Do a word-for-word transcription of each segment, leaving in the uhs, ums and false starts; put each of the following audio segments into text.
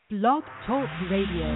Blog Talk Radio.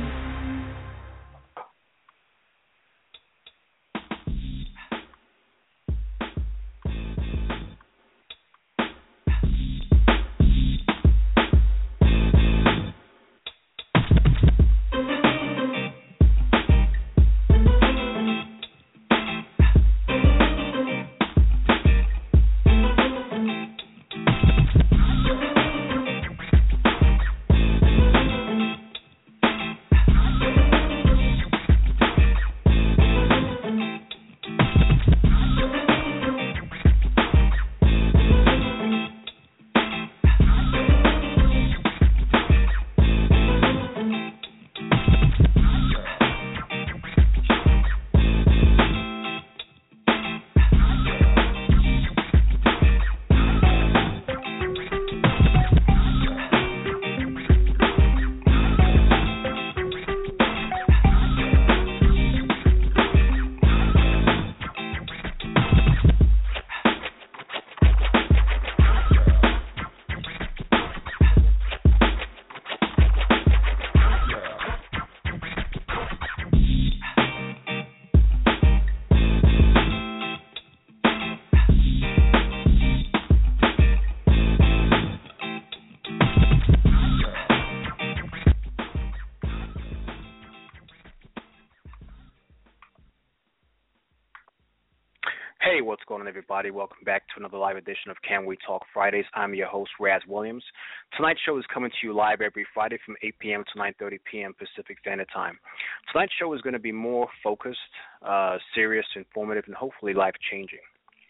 Hey, what's going on, everybody? Welcome back to another live edition of Can We Talk Fridays. I'm your host, Raz Williams. Tonight's show is coming to you live every Friday from eight p.m. to nine thirty p.m. Pacific Standard Time. Tonight's show is going to be more focused, uh, serious, informative, and hopefully life-changing.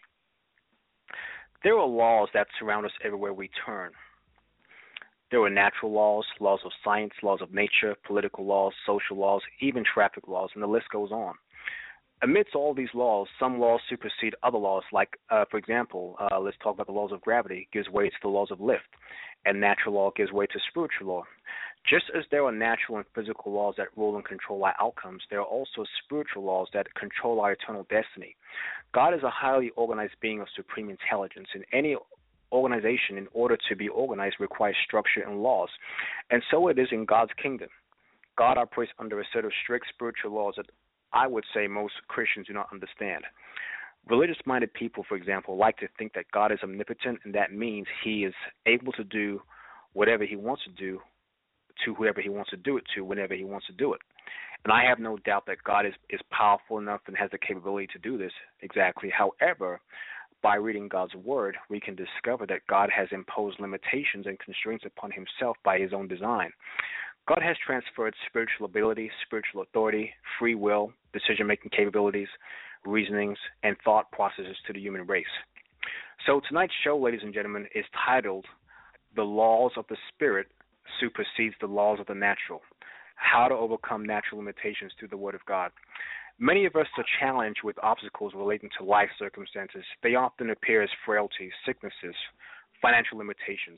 There are laws that surround us everywhere we turn. There are natural laws, laws of science, laws of nature, political laws, social laws, even traffic laws, and the list goes on. Amidst all these laws, some laws supersede other laws, like, uh, for example, uh, let's talk about the laws of gravity gives way to the laws of lift, and natural law gives way to spiritual law. Just as there are natural and physical laws that rule and control our outcomes, there are also spiritual laws that control our eternal destiny. God is a highly organized being of supreme intelligence, and any organization, in order to be organized, requires structure and laws, and so it is in God's kingdom. God operates under a set of strict spiritual laws that I would say most Christians do not understand. Religious-minded people, for example, like to think that God is omnipotent, and that means he is able to do whatever he wants to do to whoever he wants to do it to whenever he wants to do it. And I have no doubt that God is, is powerful enough and has the capability to do this exactly. However, by reading God's word, we can discover that God has imposed limitations and constraints upon himself by his own design. God has transferred spiritual ability, spiritual authority, free will, decision-making capabilities, reasonings, and thought processes to the human race. So tonight's show, ladies and gentlemen, is titled The Laws of the Spirit Supersedes the Laws of the Natural, How to Overcome Natural Limitations Through the Word of God. Many of us are challenged with obstacles relating to life circumstances. They often appear as frailties, sicknesses, financial limitations,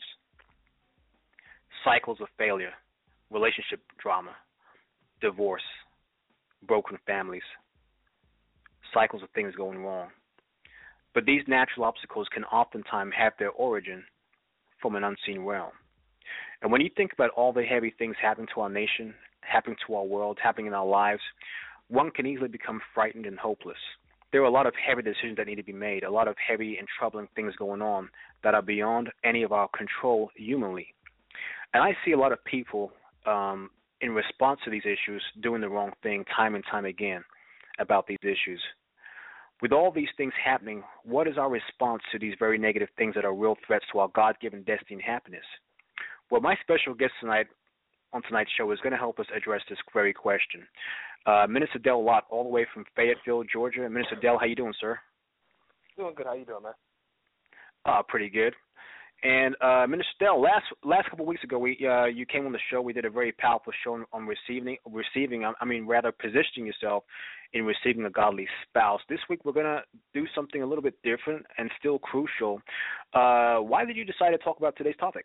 cycles of failure, relationship drama, divorce, broken families, cycles of things going wrong. But these natural obstacles can oftentimes have their origin from an unseen realm. And when you think about all the heavy things happening to our nation, happening to our world, happening in our lives, one can easily become frightened and hopeless. There are a lot of heavy decisions that need to be made, a lot of heavy and troubling things going on that are beyond any of our control humanly. And I see a lot of people Um, in response to these issues, doing the wrong thing time and time again about these issues. With all these things happening, what is our response to these very negative things that are real threats to our God-given destiny and happiness? Well, my special guest tonight on tonight's show is going to help us address this very question. Uh, Minister Del Lott, all the way from Fayetteville, Georgia. Minister Del, how you doing, sir? Doing good. How you doing, man? Uh, pretty good. And uh, Minister Del, last last couple of weeks ago, we uh, you came on the show. We did a very powerful show on, on receiving receiving. I mean, rather positioning yourself in receiving a godly spouse. This week, we're gonna do something a little bit different and still crucial. Uh, why did you decide to talk about today's topic?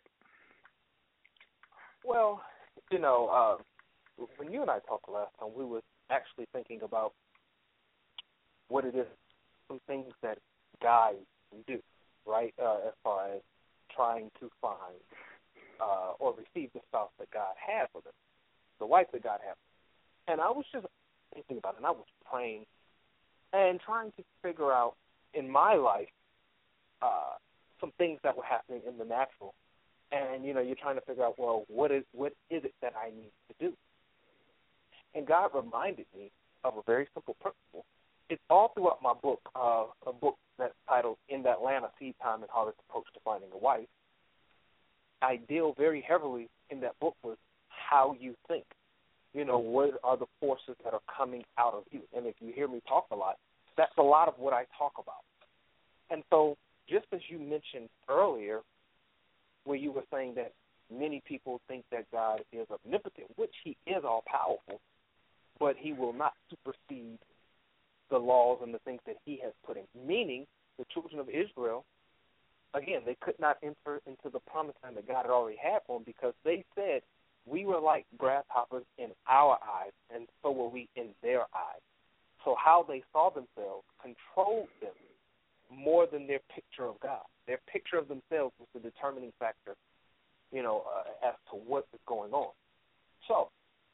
Well, you know, uh, when you and I talked last time, we were actually thinking about what it is, some things that guys do, right, uh, as far as trying to find uh, or receive the spouse that God had for them, the wife that God had. And I was just thinking about it, and I was praying and trying to figure out in my life uh, some things that were happening in the natural. And, you know, you're trying to figure out, well, what is what is it that I need to do? And God reminded me of a very simple principle. It's all throughout my book, uh, a book that's titled In That Land of Seed Time and Harvest Approach to Finding a Wife. I deal very heavily in that book with how you think. You know, what are the forces that are coming out of you? And if you hear me talk a lot, that's a lot of what I talk about. And so just as you mentioned earlier, where you were saying that many people think that God is omnipotent, which he is all-powerful, but he will not supersede the laws and the things that he has put in. Meaning, the children of Israel, again, they could not enter into the promised land that God had already had for them because they said, we were like grasshoppers in our eyes, and so were we in their eyes. So how they saw themselves controlled them more than their picture of God. Their picture of themselves was the determining factor, you know, uh, as to what is going on. So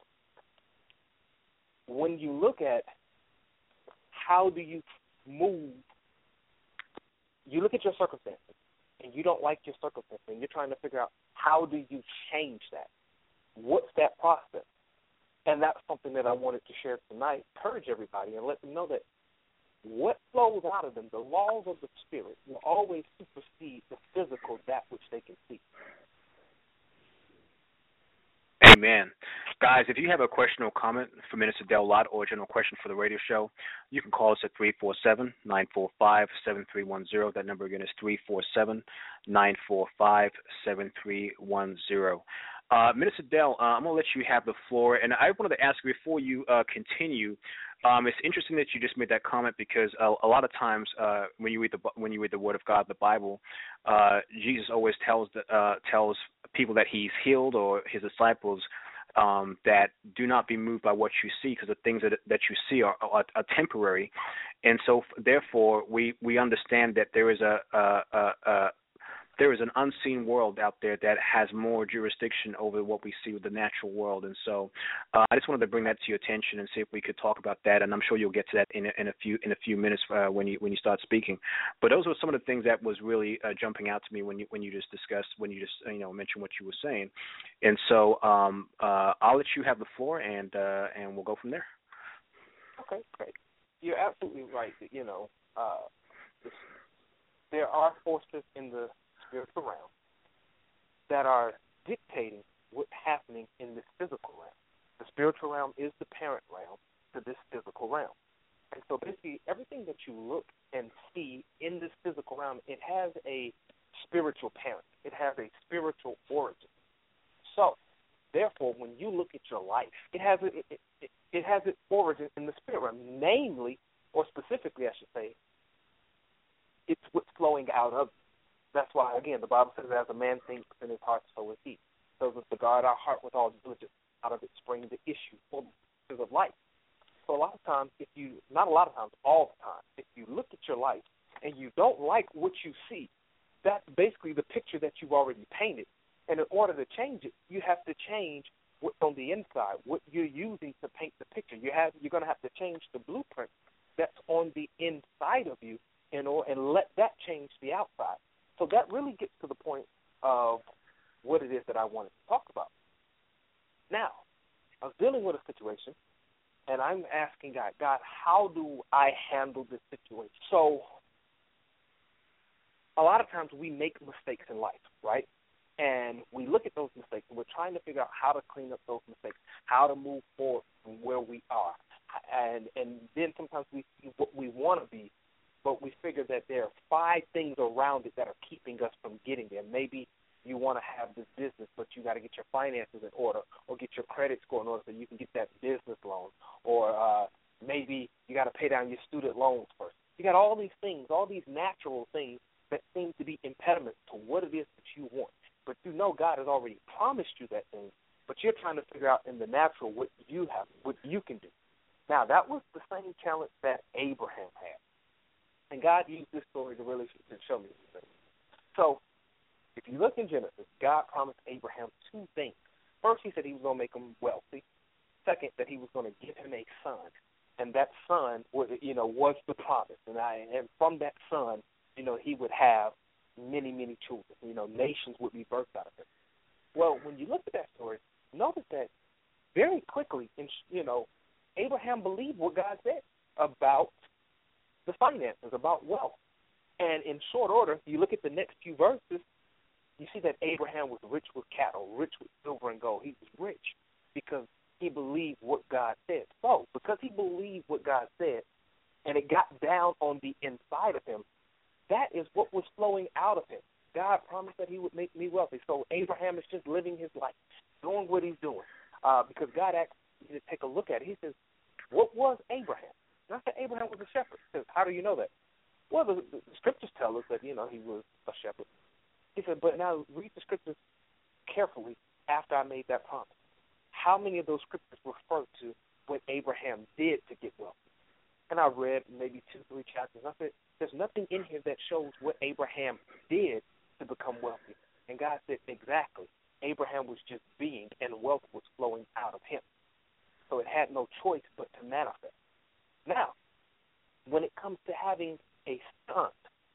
when you look at how do you move, you look at your circumstances, and you don't like your circumstances, and you're trying to figure out how do you change that. What's that process? And that's something that I wanted to share tonight, encourage everybody, and let them know that what flows out of them, the laws of the Spirit, will always supersede the physical, that which they can see. Amen. Guys, if you have a question or comment for Minister Del Lott or a general question for the radio show, you can call us at three four seven, nine four five, seven three one zero. That number again is three four seven, nine four five, seven three one zero. Uh, Minister Del, uh, I'm going to let you have the floor. And I wanted to ask you before you uh, continue, um, it's interesting that you just made that comment because a, a lot of times uh, when you read the when you read the Word of God, the Bible, uh, Jesus always tells the, uh, tells people that he's healed, or his disciples, um, that do not be moved by what you see, because the things that that you see are, are, are temporary. And so therefore we, we understand that there is a, a, a, a there is an unseen world out there that has more jurisdiction over what we see with the natural world. And so uh, I just wanted to bring that to your attention and see if we could talk about that. And I'm sure you'll get to that in a, in a few in a few minutes uh, when you when you start speaking. But those were some of the things that was really uh, jumping out to me when you when you just discussed when you just you know mentioned what you were saying. And so um, uh, I'll let you have the floor, and uh, and we'll go from there. Okay, great. You're absolutely right. That, you know, uh, there are forces in the spiritual realm that are dictating what's happening in this physical realm. The spiritual realm is the parent realm to this physical realm. And so basically everything that you look and see in this physical realm, it has a spiritual parent. It has a spiritual origin. So therefore, when you look at your life, it has a, it, it, it has its origin in the spirit realm, namely, or specifically I should say, it's what's flowing out of you. That's why, again, the Bible says, as a man thinks in his heart, so is he. So as to guard our heart with all diligence, out of it spring the issue full of life. So a lot of times, if you, not a lot of times, all the time, if you look at your life and you don't like what you see, that's basically the picture that you've already painted. And in order to change it, you have to change what's on the inside, what you're using to paint the picture. You have, you're going to have to change the blueprint that's on the inside of you in order, and let that change the outside. So that really gets to the point of what it is that I wanted to talk about. Now, I was dealing with a situation, and I'm asking God, God, how do I handle this situation? So a lot of times we make mistakes in life, right? And we look at those mistakes, and we're trying to figure out how to clean up those mistakes, how to move forward from where we are. And, and then sometimes we see what we want to be, but we figure that there are five things around it that are keeping us from getting there. Maybe you want to have this business, but you got to get your finances in order, or get your credit score in order so you can get that business loan. Or uh, maybe you got to pay down your student loans first. You got all these things, all these natural things that seem to be impediments to what it is that you want. But you know God has already promised you that thing, but you're trying to figure out in the natural what you have, what you can do. Now, that was the same challenge that Abraham had. And God used this story to really to show me this thing. So if you look in Genesis, God promised Abraham two things first he said he was going to make him wealthy. Second, that he was going to give him a son, and that son, was, you know, was the promise. And I, and from that son, you know, he would have many, many children. You know, nations would be birthed out of him. Well, when you look at that story, notice that very quickly, in, you know, Abraham believed what God said about the finances, about wealth. And in short order, you look at the next few verses, you see that Abraham was rich with cattle, rich with silver and gold. He was rich because he believed what God said. So, because he believed what God said, and it got down on the inside of him, that is what was flowing out of him. God promised that he would make me wealthy. So Abraham is just living his life, doing what he's doing. Uh, because God asked you to take a look at it. He says, what was Abraham? And I said, Abraham was a shepherd. He says, how do you know that? Well, the, the scriptures tell us that, you know, he was a shepherd. He said, but now read the scriptures carefully after I made that promise. How many of those scriptures refer to what Abraham did to get wealthy? And I read maybe two, three chapters. I said, there's nothing in here that shows what Abraham did to become wealthy. And God said, exactly. Abraham was just being, and wealth was flowing out of him. So it had no choice but to manifest. Now, when it comes to having a son,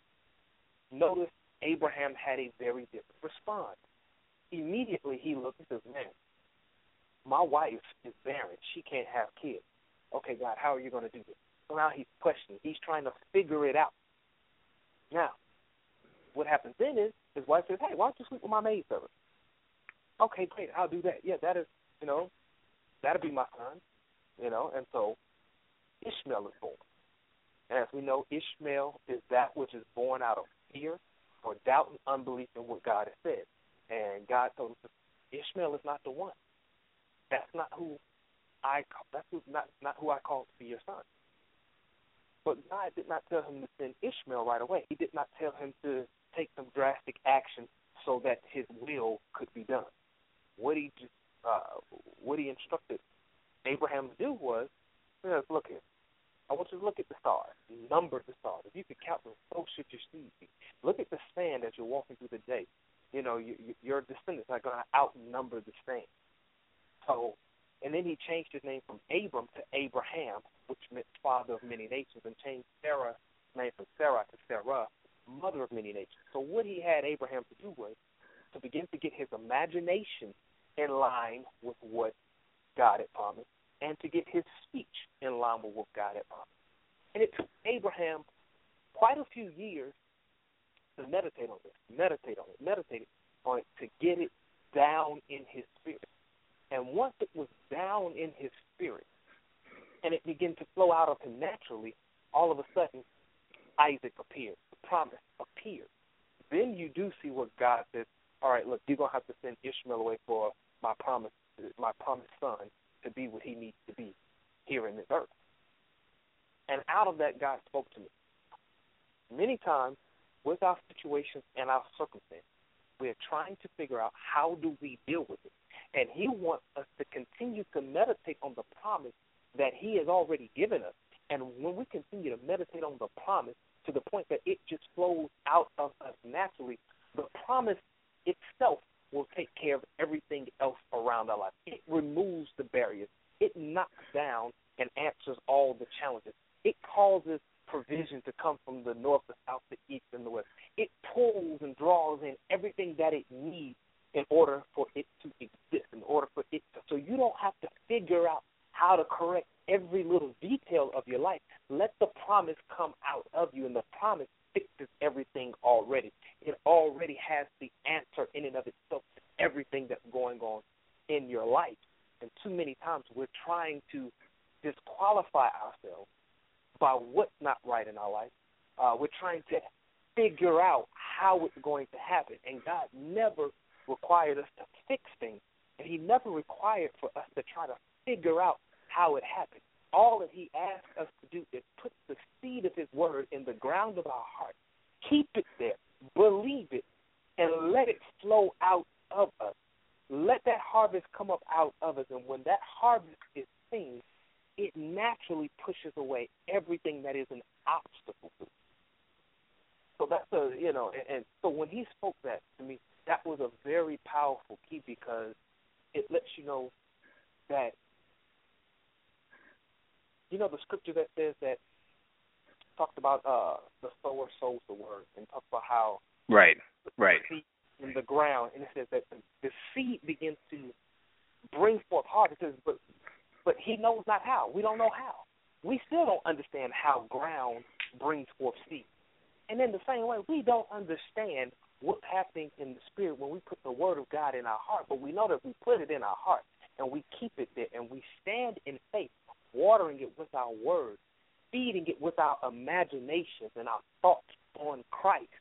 notice Abraham had a very different response. Immediately he looked and says, man, my wife is barren. She can't have kids. Okay, God, how are you going to do this? So now he's questioning. He's trying to figure it out. Now, what happens then is his wife says, hey, why don't you sleep with my maidservant? Okay, great, I'll do that. Yeah, that is, you know, that'll be my son, you know. And so Ishmael is born. And as we know, Ishmael is that which is born out of fear or doubt and unbelief in what God has said. And God told him, Ishmael is not the one. That's not who I call, that's who, not, not who I call to be your son. But God did not tell him to send Ishmael right away. He did not tell him to take some drastic action so that his will could be done. What he just, uh, what he instructed Abraham to do was, look here, I want you to look at the stars, number the stars. If you could count them, so should your seed be. Look at the sand as you're walking through the day. You know, you, you, your descendants are going to outnumber the sand. So, and then he changed his name from Abram to Abraham, which meant father of many nations, and changed Sarah's name from Sarah to Sarah, mother of many nations. So what he had Abraham to do was to begin to get his imagination in line with what God had promised, and to get his speech in line with what God had promised. And it took Abraham quite a few years to meditate on this, meditate on it, meditate on it, to get it down in his spirit. And once it was down in his spirit, and it began to flow out of him naturally, all of a sudden, Isaac appeared. The promise appeared. Then you do see what God says, all right, look, you're going to have to send Ishmael away for my promise, my promised son to be what he needs to be here in this earth. And out of that, God spoke to me. Many times, with our situations and our circumstances, we're trying to figure out how do we deal with it. And he wants us to continue to meditate on the promise that he has already given us. And when we continue to meditate on the promise to the point that it just flows out of us naturally, the promise itself will take care of everything else around our life. It removes the barriers. It knocks down and answers all the challenges. It causes provision to come from the north, the south, the east, and the west. It pulls and draws in everything that it needs in order for it to exist, in order for it to. So you don't have to figure out how to correct every little detail of your life. Let the promise come out of you, and the promise fixes everything already. It already has the answer in and of itself to everything that's going on in your life. And too many times we're trying to disqualify ourselves by what's not right in our life. Uh, we're trying to figure out how it's going to happen. And God never required us to fix things, and he never required for us to try to figure out how it happened. All that he asked us to do is put the seed of his word in the ground of our heart, keep it there, believe it, and let it flow out of us. Let that harvest come up out of us, and when that harvest is seen, it naturally pushes away everything that is an obstacle to it. So that's a, you know, and, and so when he spoke that to me, that was a very powerful key, because it lets you know that, you know, the scripture that says that talked about uh, the sower sows the word and talked about how right, right, the seed in the ground, and it says that the, the seed begins to bring forth harvest. It says, but but he knows not how. We don't know how. We still don't understand how ground brings forth seed. And in the same way, we don't understand what's happening in the spirit when we put the word of God in our heart. But we know that we put it in our heart and we keep it there and we stand in faith, watering it with our words, feeding it with our imaginations and our thoughts on Christ.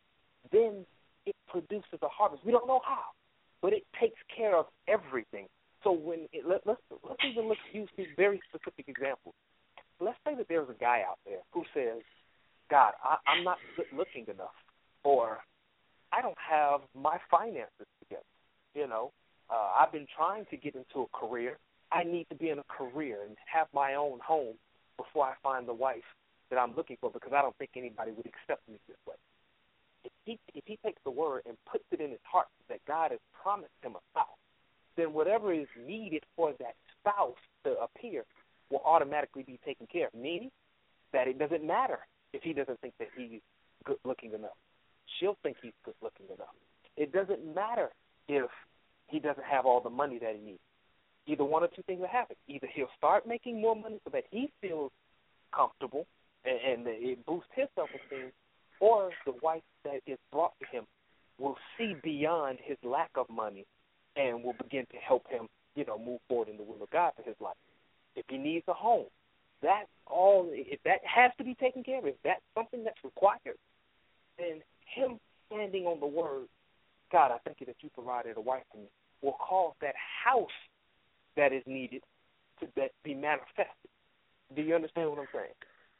Then it produces a harvest. We don't know how, but it takes care of everything. So when it, let, let's let's even look, use these very specific examples. Let's say that there's a guy out there who says, God, I, I'm not good looking enough, or I don't have my finances together. You know, uh, I've been trying to get into a career. I need to be in a career and have my own home before I find the wife that I'm looking for, because I don't think anybody would accept me this way. If he, if he takes the word and puts it in his heart that God has promised him a spouse, then whatever is needed for that spouse to appear will automatically be taken care of, meaning that it doesn't matter if he doesn't think that he's good-looking enough. She'll think he's good-looking enough. It doesn't matter if he doesn't have all the money that he needs. Either one or two things will happen. Either he'll start making more money so that he feels comfortable and, and it boosts his self-esteem, or the wife that is brought to him will see beyond his lack of money and will begin to help him, you know, move forward in the will of God for his life. If he needs a home, that's all. If that has to be taken care of, if that's something that's required, then him standing on the word, God, I thank you that you provided a wife for me, will cause that house that is needed to that be manifested. Do you understand what I'm saying?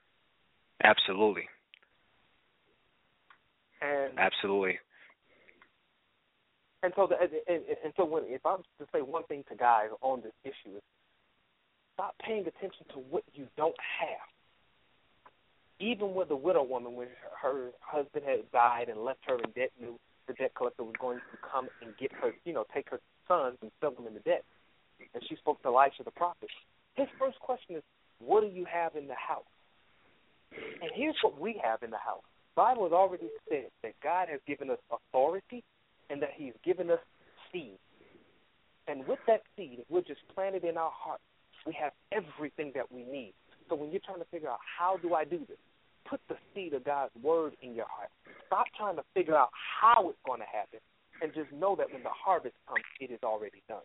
Absolutely. And Absolutely. And so, the, and, and so, when if I'm to say one thing to guys on this issue, is stop paying attention to what you don't have. Even with the widow woman, when her husband had died and left her in debt, knew the debt collector was going to come and get her, you know, take her sons and sell them into debt. And she spoke to Elisha the prophet. His first question is, what do you have in the house? And here's what we have in the house. The Bible has already said that God has given us authority and that he's given us seed. And with that seed, if we're just planted in our heart, we have everything that we need. So when you're trying to figure out, how do I do this? Put the seed of God's word in your heart. Stop trying to figure out how it's going to happen, and just know that when the harvest comes, it is already done.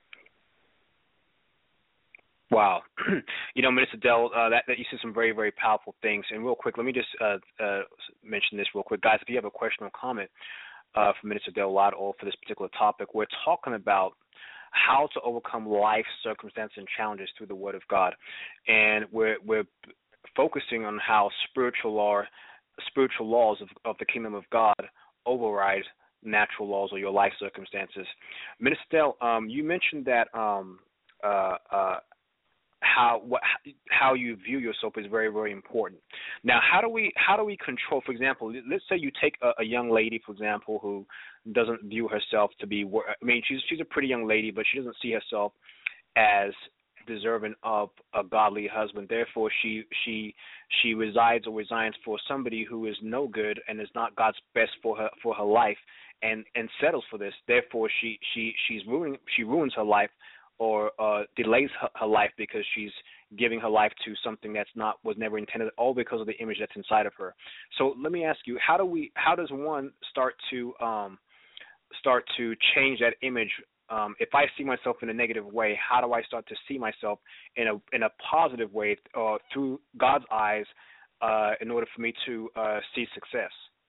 Wow. You know, Minister Dell, uh, that, that you said some very, very powerful things. And real quick, let me just uh, uh, mention this real quick. Guys, if you have a question or comment uh, for Minister Dell Lott or for this particular topic, we're talking about how to overcome life circumstances and challenges through the Word of God. And we're we're focusing on how spiritual law, spiritual laws of, of the kingdom of God override natural laws or your life circumstances. Minister Dell, um, you mentioned that um, uh, uh, how what how you view yourself is very, very important. Now, how do we how do we control? For example, let's say you take a, a young lady, for example, who doesn't view herself to be. I mean, she's she's a pretty young lady, but she doesn't see herself as deserving of a godly husband. Therefore, she she she resides or resigns for somebody who is no good and is not God's best for her for her life, and and settles for this. Therefore, she she she's ruining she ruins her life, or uh, delays her, her life because she's giving her life to something that's not was never intended, all because of the image that's inside of her. So let me ask you, how do we how does one start to um, start to change that image? Um, if I see myself in a negative way, how do I start to see myself in a in a positive way uh, through God's eyes uh, in order for me to uh, see success?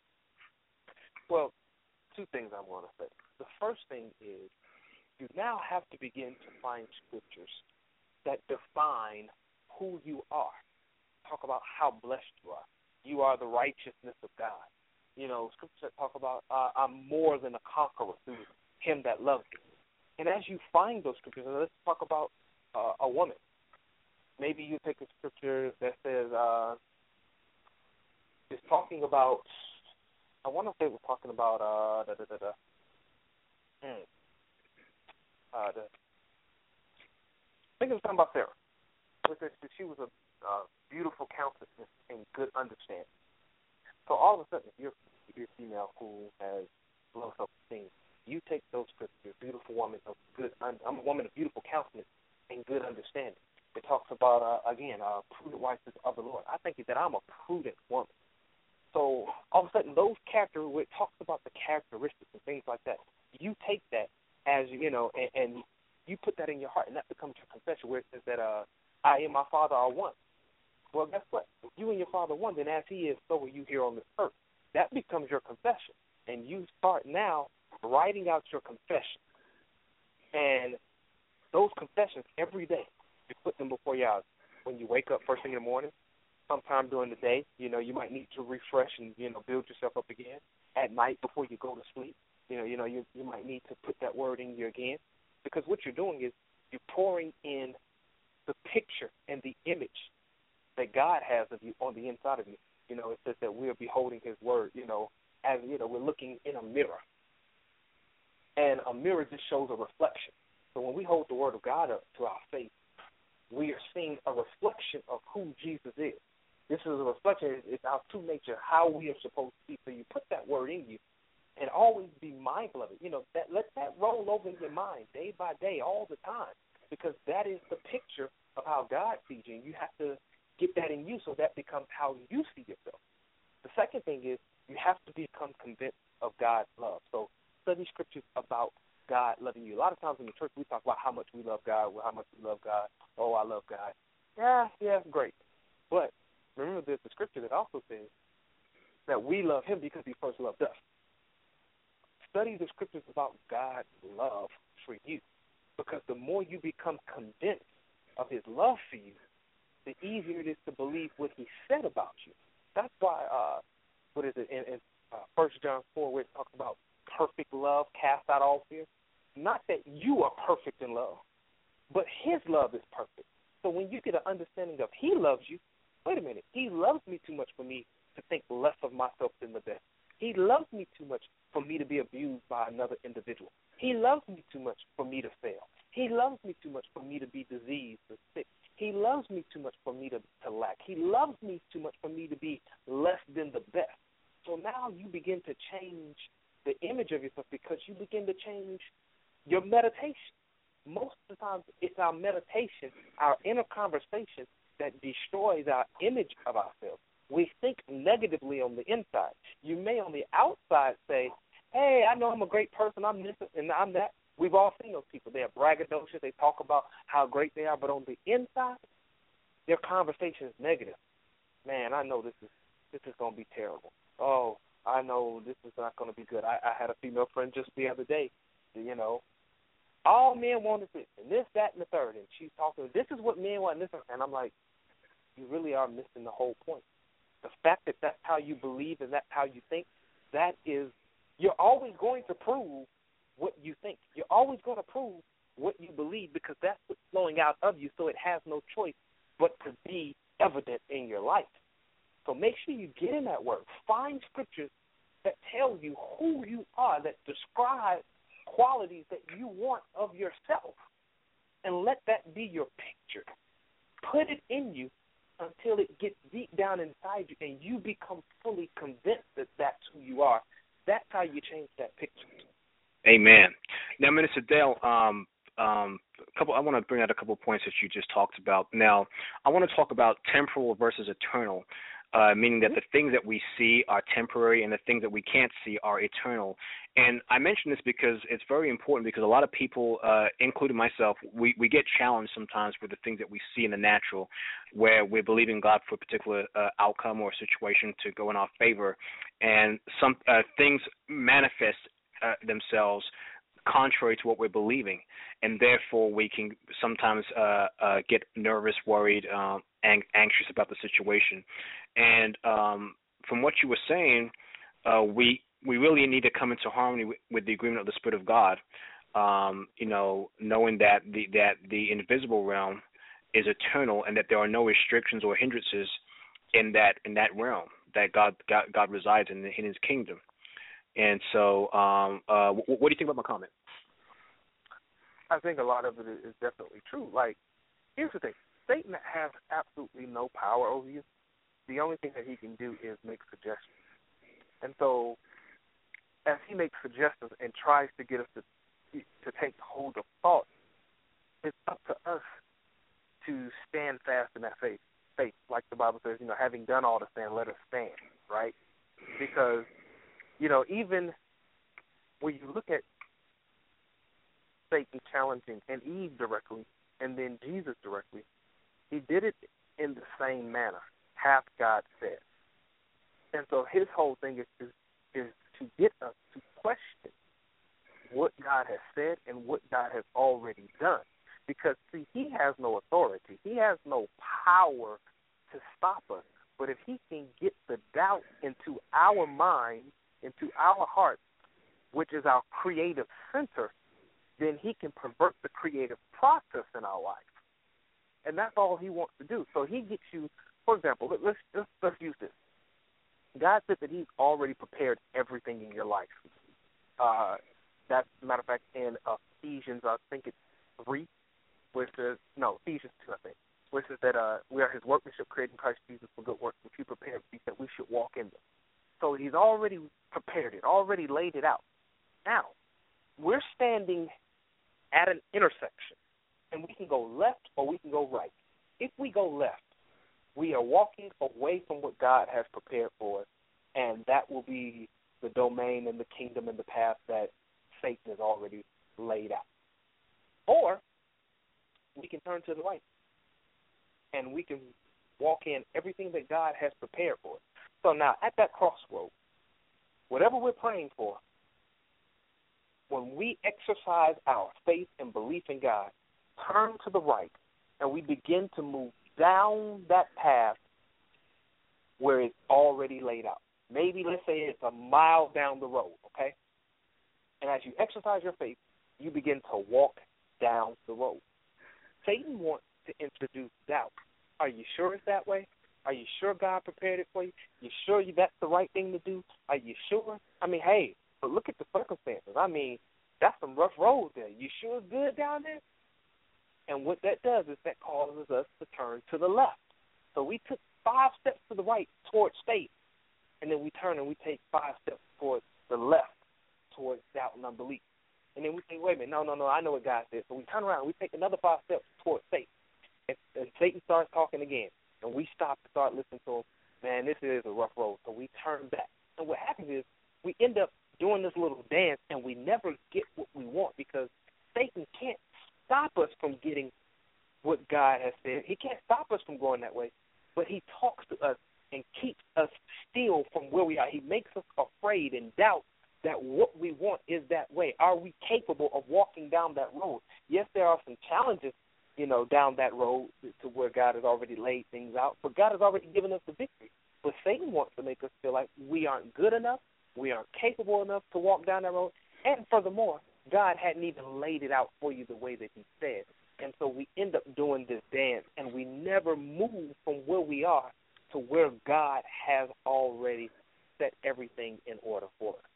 Well, two things I want to say. The first thing is, you now have to begin to find scriptures that define who you are. Talk about how blessed you are. You are the righteousness of God. You know, scriptures that talk about uh, I'm more than a conqueror through him that loves me. And as you find those scriptures, let's talk about uh, a woman. Maybe you take a scripture that says, uh, it's talking about, I want to say we're talking about, uh, da, da, da, da. Hmm. Uh, the, think it was talking about Sarah. It says that she was a uh, beautiful counselor and good understanding. So all of a sudden, if you're, if you're a female who has low self-esteem, you take those scriptures, beautiful woman of good, I'm a woman of beautiful countenance and good understanding. It talks about, uh, again, uh, prudent wife of the Lord. I think that I'm a prudent woman. So all of a sudden, those characters, where it talks about the characteristics and things like that, you take that as, you know, and, and you put that in your heart, and that becomes your confession, where it says that uh, I and my Father are one. Well, guess what? If you and your Father are one, then as He is, so are you here on this earth. That becomes your confession, and you start now writing out your confession. And those confessions every day, you put them before your eyes. When you wake up first thing in the morning, sometime during the day, you know, you might need to refresh and, you know, build yourself up again. At night before you go to sleep, you know, you know, you you might need to put that word in you again, because what you're doing is you're pouring in the picture and the image that God has of you on the inside of you. You know, it says that we're beholding His word, you know, as, you know, we're looking in a mirror. And a mirror just shows a reflection. So when we hold the word of God up to our face, we are seeing a reflection of who Jesus is. This is a reflection. It's our true nature, how we are supposed to be. So you put that word in you and always be mindful of it. You know, that let that roll over in your mind day by day, all the time, because that is the picture of how God sees you. And you have to get that in you so that becomes how you see yourself. The second thing is you have to become convinced of God's love. So study scriptures about God loving you. A lot of times in the church we talk about how much we love God, how much we love God. Oh, I love God. Yeah, yeah, great. But remember, there's the scripture that also says that we love Him because He first loved us. Study the scriptures about God's love for you, because the more you become convinced of His love for you, the easier it is to believe what He said about you. That's why, uh, what is it, in, in uh, First John four, where it talks about perfect love casts out all fear. Not that you are perfect in love, but His love is perfect. So when you get an understanding of He loves you, wait a minute, He loves me too much for me to think less of myself than the best. He loves me too much for me to be abused by another individual. He loves me too much for me to fail. He loves me too much for me to be diseased or sick. He loves me too much for me to, to lack. He loves me too much for me to be less than the best. So now you begin to change the image of yourself, because you begin to change your meditation. Most of the time, it's our meditation, our inner conversation, that destroys our image of ourselves. We think negatively on the inside. You may on the outside say, hey, I know I'm a great person, I'm this and I'm that. We've all seen those people. They're braggadocious. They talk about how great they are, but on the inside, their conversation is negative. Man, I know this is this is going to be terrible. Oh, I know this is not going to be good. I, I had a female friend just the other day, you know, all men want is this, and this, that, and the third, and she's talking, this is what men want, and this, and I'm like, you really are missing the whole point. The fact that that's how you believe and that's how you think, that is, you're always going to prove what you think. You're always going to prove what you believe, because that's what's flowing out of you, so it has no choice but to be evident in your life. So make sure you get in that word. Find scriptures that tell you who you are, that describe qualities that you want of yourself, and let that be your picture. Put it in you until it gets deep down inside you and you become fully convinced that that's who you are. That's how you change that picture. Amen. Now, Minister Dale, um, um, a couple. I want to bring out a couple of points that you just talked about. Now, I want to talk about temporal versus eternal. Uh, meaning that the things that we see are temporary and the things that we can't see are eternal. And I mention this because it's very important, because a lot of people, uh, including myself, we, we get challenged sometimes with the things that we see in the natural, where we're believing God for a particular uh, outcome or situation to go in our favor, and some uh, things manifest uh, themselves contrary to what we're believing, and therefore we can sometimes uh, uh, get nervous, worried, um, and anxious about the situation. And um, from what you were saying, uh, we we really need to come into harmony with, with the agreement of the Spirit of God. Um, you know, knowing that the that the invisible realm is eternal, and that there are no restrictions or hindrances in that in that realm that God God, God resides in in His kingdom. And so, um, uh, what, what do you think about my comment? I think a lot of it is definitely true. Like, here's the thing. Satan has absolutely no power over you. The only thing that he can do is make suggestions. And so as he makes suggestions and tries to get us to to take hold of thought, it's up to us to stand fast in that faith. Faith, like the Bible says, you know, having done all to stand, let us stand, right? Because, you know, even when you look at Satan challenging and Eve directly and then Jesus directly, he did it in the same manner. Hath God said. And so his whole thing is, is is to get us to question what God has said and what God has already done. Because, see, he has no authority. He has no power to stop us. But if he can get the doubt into our mind, into our heart, which is our creative center, then he can pervert the creative process in our life. And that's all he wants to do. So he gets you, for example, let's, let's, let's use this. God said that he's already prepared everything in your life. Uh, that's, as a matter of fact, in Ephesians, I think it's three, where it says, no, Ephesians two, I think, where it says that uh, we are his workmanship created in Christ Jesus for good works, which he prepared that we should walk in them. So he's already prepared it, already laid it out. Now, we're standing at an intersection, and we can go left or we can go right. If we go left, we are walking away from what God has prepared for us, and that will be the domain and the kingdom and the path that Satan has already laid out. Or we can turn to the right, and we can walk in everything that God has prepared for us. So now, at that crossroad, whatever we're praying for, when we exercise our faith and belief in God, turn to the right, and we begin to move down that path where it's already laid out. Maybe, let's say it's a mile down the road, okay? And as you exercise your faith, you begin to walk down the road. Satan wants to introduce doubt. Are you sure it's that way? Are you sure God prepared it for you? You sure you that's the right thing to do? Are you sure? I mean, hey, but look at the circumstances. I mean, that's some rough road there. You sure it's good down there? And what that does is that causes us to turn to the left. So we took five steps to the right towards faith, and then we turn and we take five steps towards the left, towards doubt and unbelief. And then we say, wait a minute, no, no, no, I know what God said. So we turn around and we take another five steps towards faith. And, and Satan starts talking again. And we stop and start listening to him. Man, this is a rough road. So we turn back. And what happens is we end up doing this little dance, and we never get what we want because Satan can't stop us from getting what God has said. He can't stop us from going that way, but he talks to us and keeps us still from where we are. He makes us afraid and doubt that what we want is that way. Are we capable of walking down that road? Yes, there are some challenges, you know, down that road to where God has already laid things out, but God has already given us the victory. But Satan wants to make us feel like we aren't good enough, we aren't capable enough to walk down that road, and furthermore, God hadn't even laid it out for you the way that he said. And so we end up doing this dance, and we never move from where we are to where God has already set everything in order for us.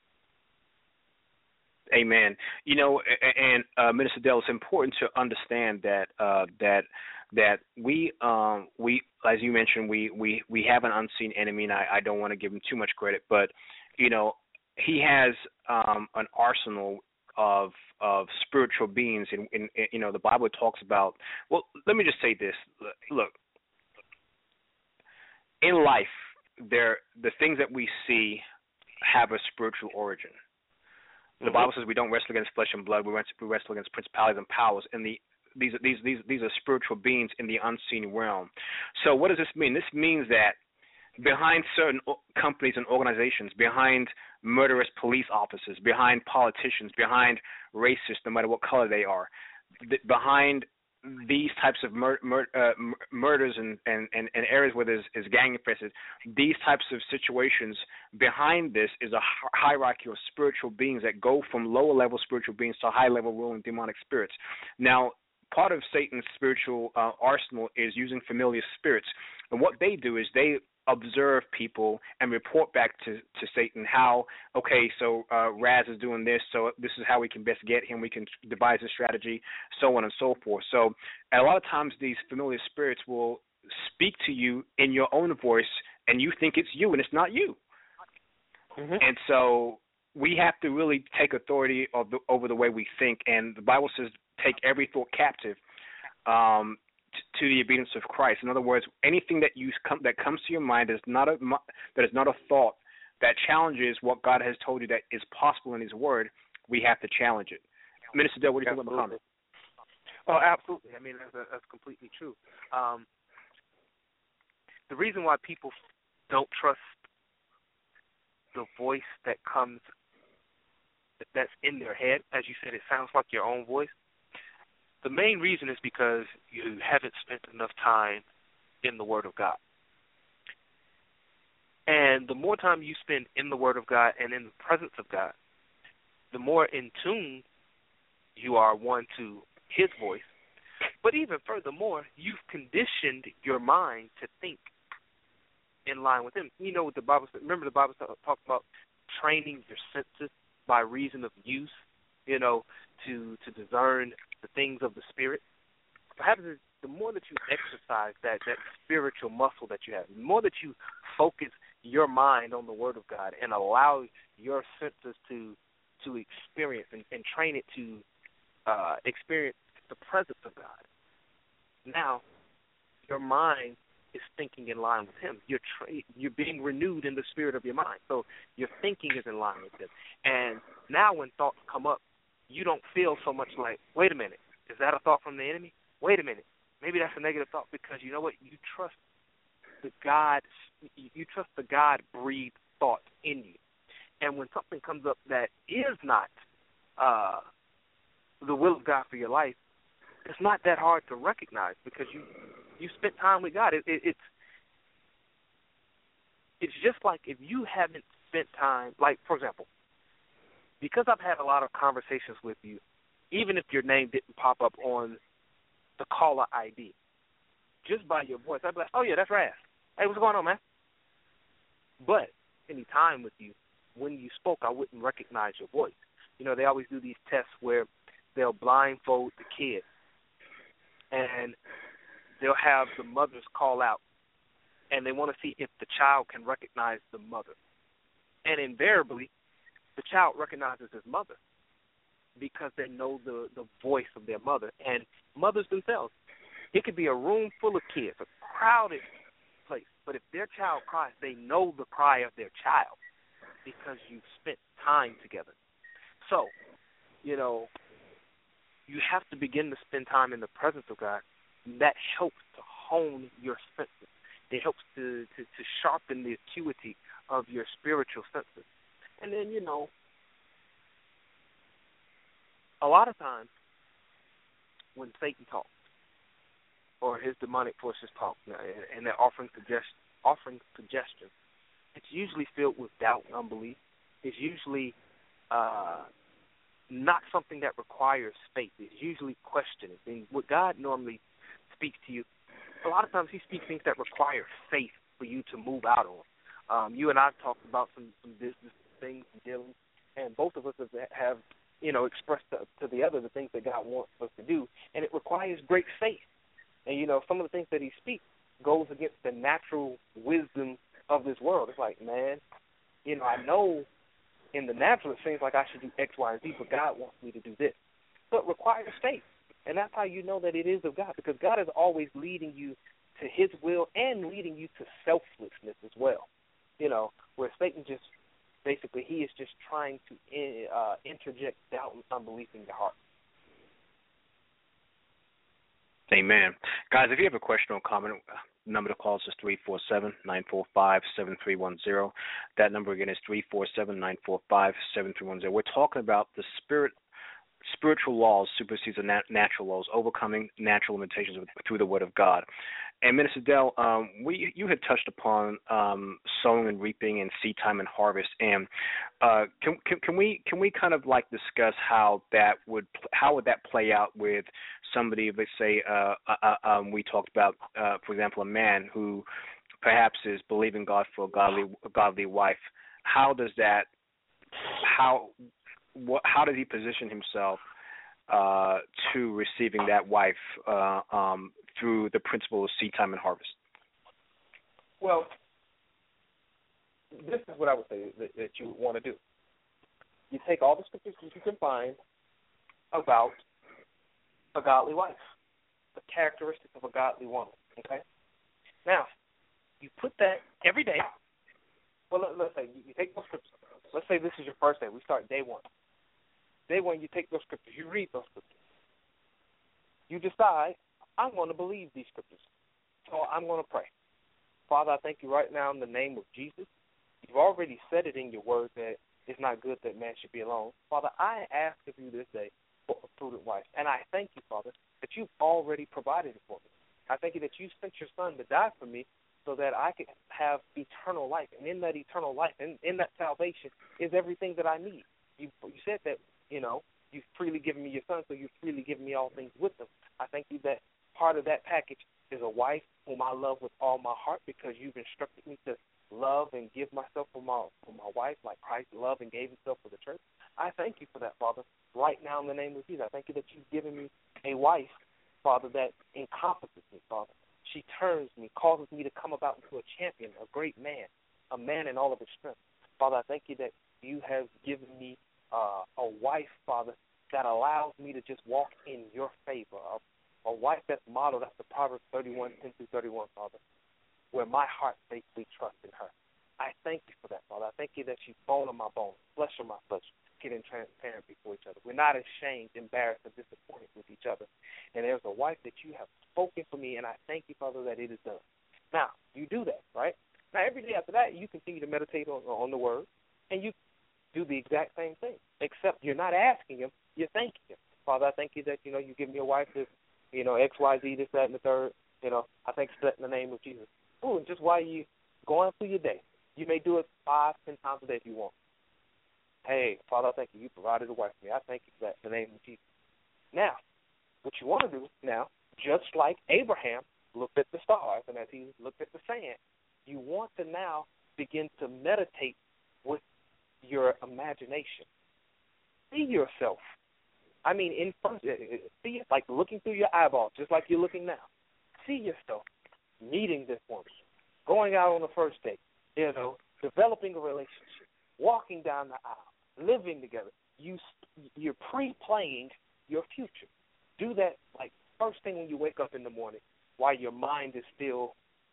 Amen. You know, and uh, Minister Dell, it's important to understand that uh, that that we um, we, as you mentioned, we, we, we have an unseen enemy, and I, I don't want to give him too much credit, but you know, he has um, an arsenal of of spiritual beings, and in, in, you know, the Bible talks about. Well, let me just say this. Look, in life, there the things that we see have a spiritual origin. The Bible says we don't wrestle against flesh and blood. We wrestle against principalities and powers. And the these these these these are spiritual beings in the unseen realm. So what does this mean? This means that behind certain companies and organizations, behind murderous police officers, behind politicians, behind racists, no matter what color they are, behind these types of mur- mur- uh, murders and, and, and, and areas where there's is gang infested, these types of situations, behind this is a hierarchy of spiritual beings that go from lower level spiritual beings to high level ruling demonic spirits. Now, part of Satan's spiritual uh, arsenal is using familiar spirits. And what they do is they observe people and report back to, to Satan how, okay, so uh, Raz is doing this, so this is how we can best get him. We can devise a strategy, so on and so forth. So a lot of times these familiar spirits will speak to you in your own voice, and you think it's you, and it's not you. Mm-hmm. And so we have to really take authority of the, over the way we think, and the Bible says take every thought captive um, t- to the obedience of Christ. In other words, anything that you come, that comes to your mind that is not a that is not a thought that challenges what God has told you that is possible in His Word, we have to challenge it. Minister Dell, what do you think about Muhammad? Oh, absolutely. I mean, that's, a, that's completely true. Um, the reason why people don't trust the voice that comes, that's in their head, as you said, it sounds like your own voice. The main reason is because you haven't spent enough time in the Word of God. And the more time you spend in the Word of God and in the presence of God, the more in tune you are, one, to His voice. But even furthermore, you've conditioned your mind to think in line with Him. You know what the Bible says? Remember the Bible talks about training your senses by reason of use, you know, to to discern the things of the Spirit. What happens is the more that you exercise that, that spiritual muscle that you have, the more that you focus your mind on the Word of God and allow your senses to to experience and, and train it to uh, experience the presence of God. Now, your mind is thinking in line with Him. You're tra- you're being renewed in the spirit of your mind. So your thinking is in line with Him. And now when thoughts come up, you don't feel so much like, wait a minute, is that a thought from the enemy? Wait a minute, maybe that's a negative thought, because you know what? You trust the God, you trust the God-breathed thought in you. And when something comes up that is not uh, the will of God for your life, it's not that hard to recognize because you you spent time with God. It, it, it's it's just like if you haven't spent time, like, for example, because I've had a lot of conversations with you, even if your name didn't pop up on the caller I D, just by your voice, I'd be like, oh, yeah, that's Raz. Hey, what's going on, man? But any time with you, when you spoke, I wouldn't recognize your voice. You know, they always do these tests where they'll blindfold the kid, and they'll have the mothers call out, and they want to see if the child can recognize the mother. And invariably, the child recognizes his mother because they know the, the voice of their mother. And mothers themselves, it could be a room full of kids, a crowded place, but if their child cries, they know the cry of their child because you've spent time together. So, you know, you have to begin to spend time in the presence of God. That helps to hone your senses. It helps to, to, to sharpen the acuity of your spiritual senses. And then, you know, a lot of times when Satan talks or his demonic forces talk and they're offering, suggest, offering suggestions, it's usually filled with doubt and unbelief. It's usually uh, not something that requires faith. It's usually questioning. And what God normally speaks to you, a lot of times He speaks things that require faith for you to move out on. Um, you and I have talked about some, some business things and dealings, and both of us have, have you know, expressed to, to the other the things that God wants us to do, and it requires great faith. And, you know, some of the things that He speaks goes against the natural wisdom of this world. It's like, man, you know, I know in the natural it seems like I should do X, Y, and Z, but God wants me to do this. So it requires faith. And that's how you know that it is of God, because God is always leading you to His will and leading you to selflessness as well. You know, where Satan just, basically, he is just trying to uh, interject doubt and unbelief in your heart. Amen. Guys, if you have a question or comment, number to call us is three four seven, nine four five, seven three one zero. That number again is three four seven, nine four five, seven three one zero. We're talking about the spirit spiritual laws supersedes the nat- natural laws, overcoming natural limitations with, through the Word of God. And Minister Dell, um, we, you had touched upon um, sowing and reaping and seed time and harvest. And uh, can, can, can we can we kind of like discuss how that would how would that play out with somebody? Let's say uh, uh, um, we talked about, uh, for example, a man who perhaps is believing God for a godly a godly wife. How does that how what how does he position himself uh, to receiving that wife uh, um, through the principle of seed time and harvest? Well, this is what I would say that, that you want to do. You take all the scriptures that you can find about a godly wife, the characteristics of a godly woman, okay? Now, you put that every day. Well, let, let's say you take those scriptures. Let's say this is your first day. We start day one. Day one, you take those scriptures. You read those scriptures. You decide, I'm going to believe these scriptures. So I'm going to pray. Father, I thank you right now in the name of Jesus. You've already said it in your word that it's not good that man should be alone. Father, I ask of you this day for a prudent wife. And I thank you, Father, that you've already provided it for me. I thank you that you sent your son to die for me so that I could have eternal life. And in that eternal life, and in that salvation, is everything that I need. You, you said that, you know, you've freely given me your son, so you've freely given me all things with them. I thank you that part of that package is a wife whom I love with all my heart because you've instructed me to love and give myself for my for my wife like Christ loved and gave himself for the church. I thank you for that, Father, right now in the name of Jesus. I thank you that you've given me a wife, Father, that encompasses me, Father. She turns me, causes me to come about into a champion, a great man, a man in all of his strength. Father, I thank you that you have given me uh, a wife, Father, that allows me to just walk in your favor, a, a wife that's modeled after Proverbs thirty-one, ten through thirty-one, Father, where my heart safely trusts in her. I thank you for that, Father. I thank you that she's bone of my bone, flesh of my flesh, getting transparent before each other. We're not ashamed, embarrassed, or disappointed with each other. And there's a wife that you have spoken for me, and I thank you, Father, that it is done. Now, you do that, right? Now, every day after that, you continue to meditate on, on the word, and you do the exact same thing, except you're not asking him, you're thanking him. Father, I thank you that, you know, you give me a wife that's, you know, X, Y, Z, this, that, and the third. You know, I thank you for that in the name of Jesus. Ooh, just while you going through your day, you may do it five, ten times a day if you want. Hey, Father, I thank you. You provided a wife for me. I thank you for that in the name of Jesus. Now, what you want to do now, just like Abraham looked at the stars and as he looked at the sand, you want to now begin to meditate with your imagination. See yourself. I mean, in front, see it like looking through your eyeballs, just like you're looking now. See yourself meeting this woman, going out on the first date, you know, developing a relationship, walking down the aisle, living together. You, you're pre-playing your future. Do that like first thing when you wake up in the morning while your mind is still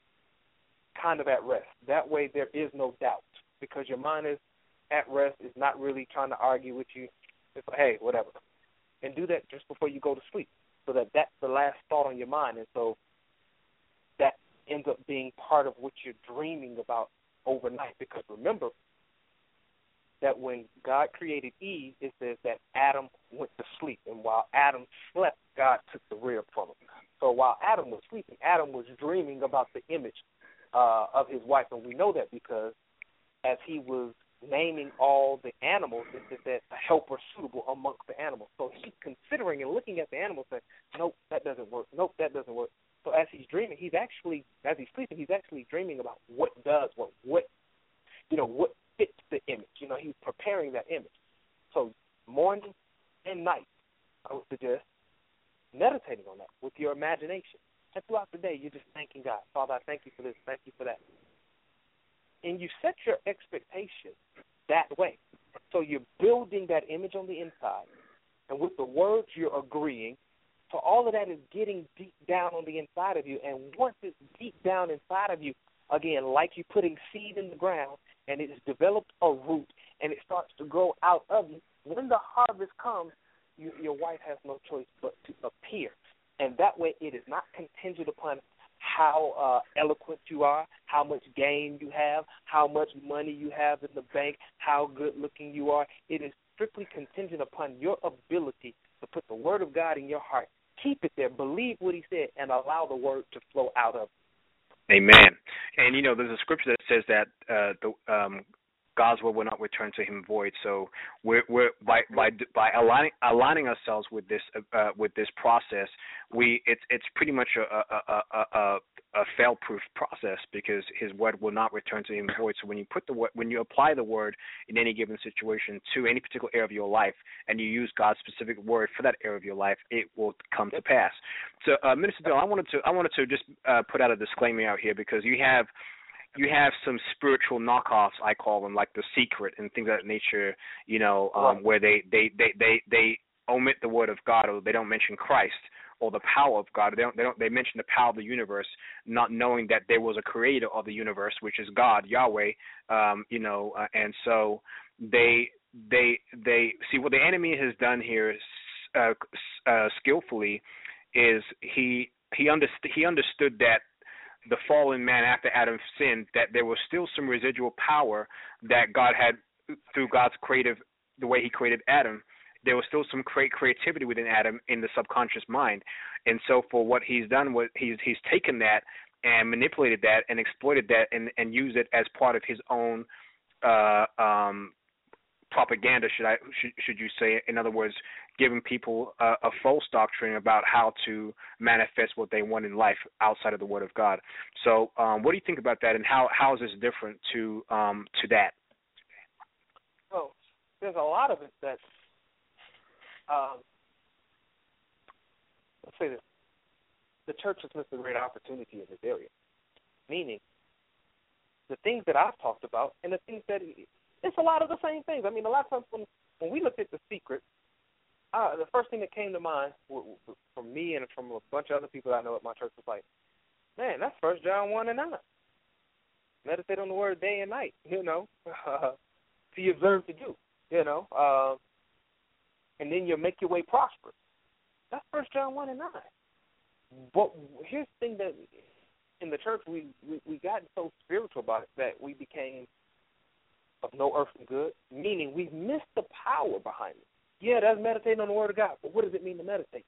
kind of at rest. That way there is no doubt because your mind is at rest, is not really trying to argue with you. It's like, hey, whatever. And do that just before you go to sleep so that that's the last thought on your mind. And so that ends up being part of what you're dreaming about overnight. Because remember that when God created Eve, it says that Adam went to sleep. And while Adam slept, God took the rib from him. So while Adam was sleeping, Adam was dreaming about the image uh, of his wife. And we know that because as he was naming all the animals, it said that a helper suitable amongst the animals. So he's considering and looking at the animals saying, nope, that doesn't work. Nope, that doesn't work. So as he's dreaming, he's actually, as he's sleeping, he's actually dreaming about what does work, what, you know, what fits the image. You know, he's preparing that image. So morning and night, I would suggest meditating on that with your imagination. And throughout the day, you're just thanking God. Father, I thank you for this, thank you for that. And you set your expectation that way. So you're building that image on the inside. And with the words, you're agreeing. So all of that is getting deep down on the inside of you. And once it's deep down inside of you, again, like you're putting seed in the ground, and it's developed a root, and it starts to grow out of you, when the harvest comes, you, your wife has no choice but to appear. And that way it is not contingent upon how uh, eloquent you are, how much game you have, how much money you have in the bank, how good-looking you are. It is strictly contingent upon your ability to put the word of God in your heart. Keep it there, believe what he said, and allow the word to flow out of it. Amen. And, you know, there's a scripture that says that uh, the um, God's word will not return to him void. So we're, we're by by by aligning aligning ourselves with this uh, with this process, we it's it's pretty much a a, a, a, a fail-proof process because His word will not return to Him void. So when you put the word, when you apply the word in any given situation to any particular area of your life, and you use God's specific word for that area of your life, it will come to pass. So, uh, Minister Bill, I wanted to I wanted to just uh, put out a disclaimer out here because you have you have some spiritual knockoffs, I call them, like The Secret and things of that nature. You know, um, right. where they they, they, they they omit the word of God, or they don't mention Christ or the power of God. They don't, they don't, they mention the power of the universe, not knowing that there was a creator of the universe, which is God, Yahweh. Um, you know, uh, and so they, they, they see what the enemy has done here, uh, uh, skillfully, is he he understood he understood that the fallen man after Adam sinned, that there was still some residual power that God had through God's creative, the way He created Adam. There was still some great creativity within Adam in the subconscious mind. And so for what he's done, what he's he's taken that and manipulated that and exploited that and, and used it as part of his own uh, um, propaganda, should I should, should you say. In other words, giving people a, a false doctrine about how to manifest what they want in life outside of the Word of God. So um, what do you think about that, and how, how is this different to um, to that? Well, there's a lot of it that's Um, let's say this. The church has missed a great opportunity in this area, meaning the things that I've talked about and the things that it's a lot of the same things. I mean, a lot of times when, when we looked at The Secret, uh, the first thing that came to mind w- w- from me and from a bunch of other people I know at my church was like, man, that's First John one and nine. Meditate on the word day and night, you know, to you observe to do, you know. Uh, and then you'll make your way prosperous. That's First John one and nine. But here's the thing that in the church we, we, we got so spiritual about it that we became of no earthly good, meaning we've missed the power behind it. Yeah, that's meditating on the Word of God, but what does it mean to meditate?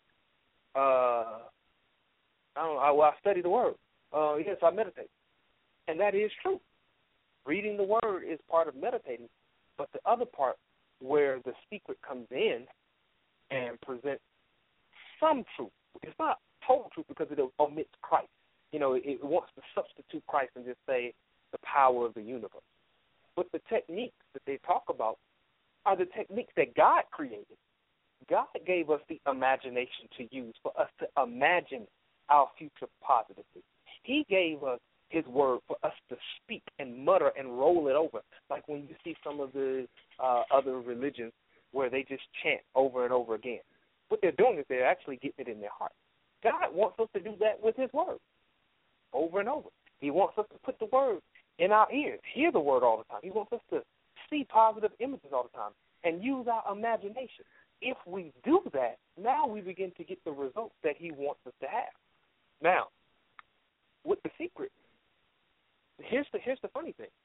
Uh, I don't know. I, well, I study the Word. Uh, yes, I meditate. And that is true. Reading the Word is part of meditating, but the other part where The Secret comes in and presents some truth. It's not total truth because it omits Christ. You know, it, it wants to substitute Christ and just say the power of the universe. But the techniques that they talk about are the techniques that God created. God gave us the imagination to use for us to imagine our future positively. He gave us His word for us to speak and mutter and roll it over, like when you see some of the uh, other religions where they just chant over and over again. What they're doing is they're actually getting it in their heart. God wants us to do that with His word over and over. He wants us to put the word in our ears, hear the word all the time. He wants us to see positive images all the time and use our imagination. If we do that, now we begin to get the results that He wants us to have. Now, with The Secret, Here's the here's the funny thing.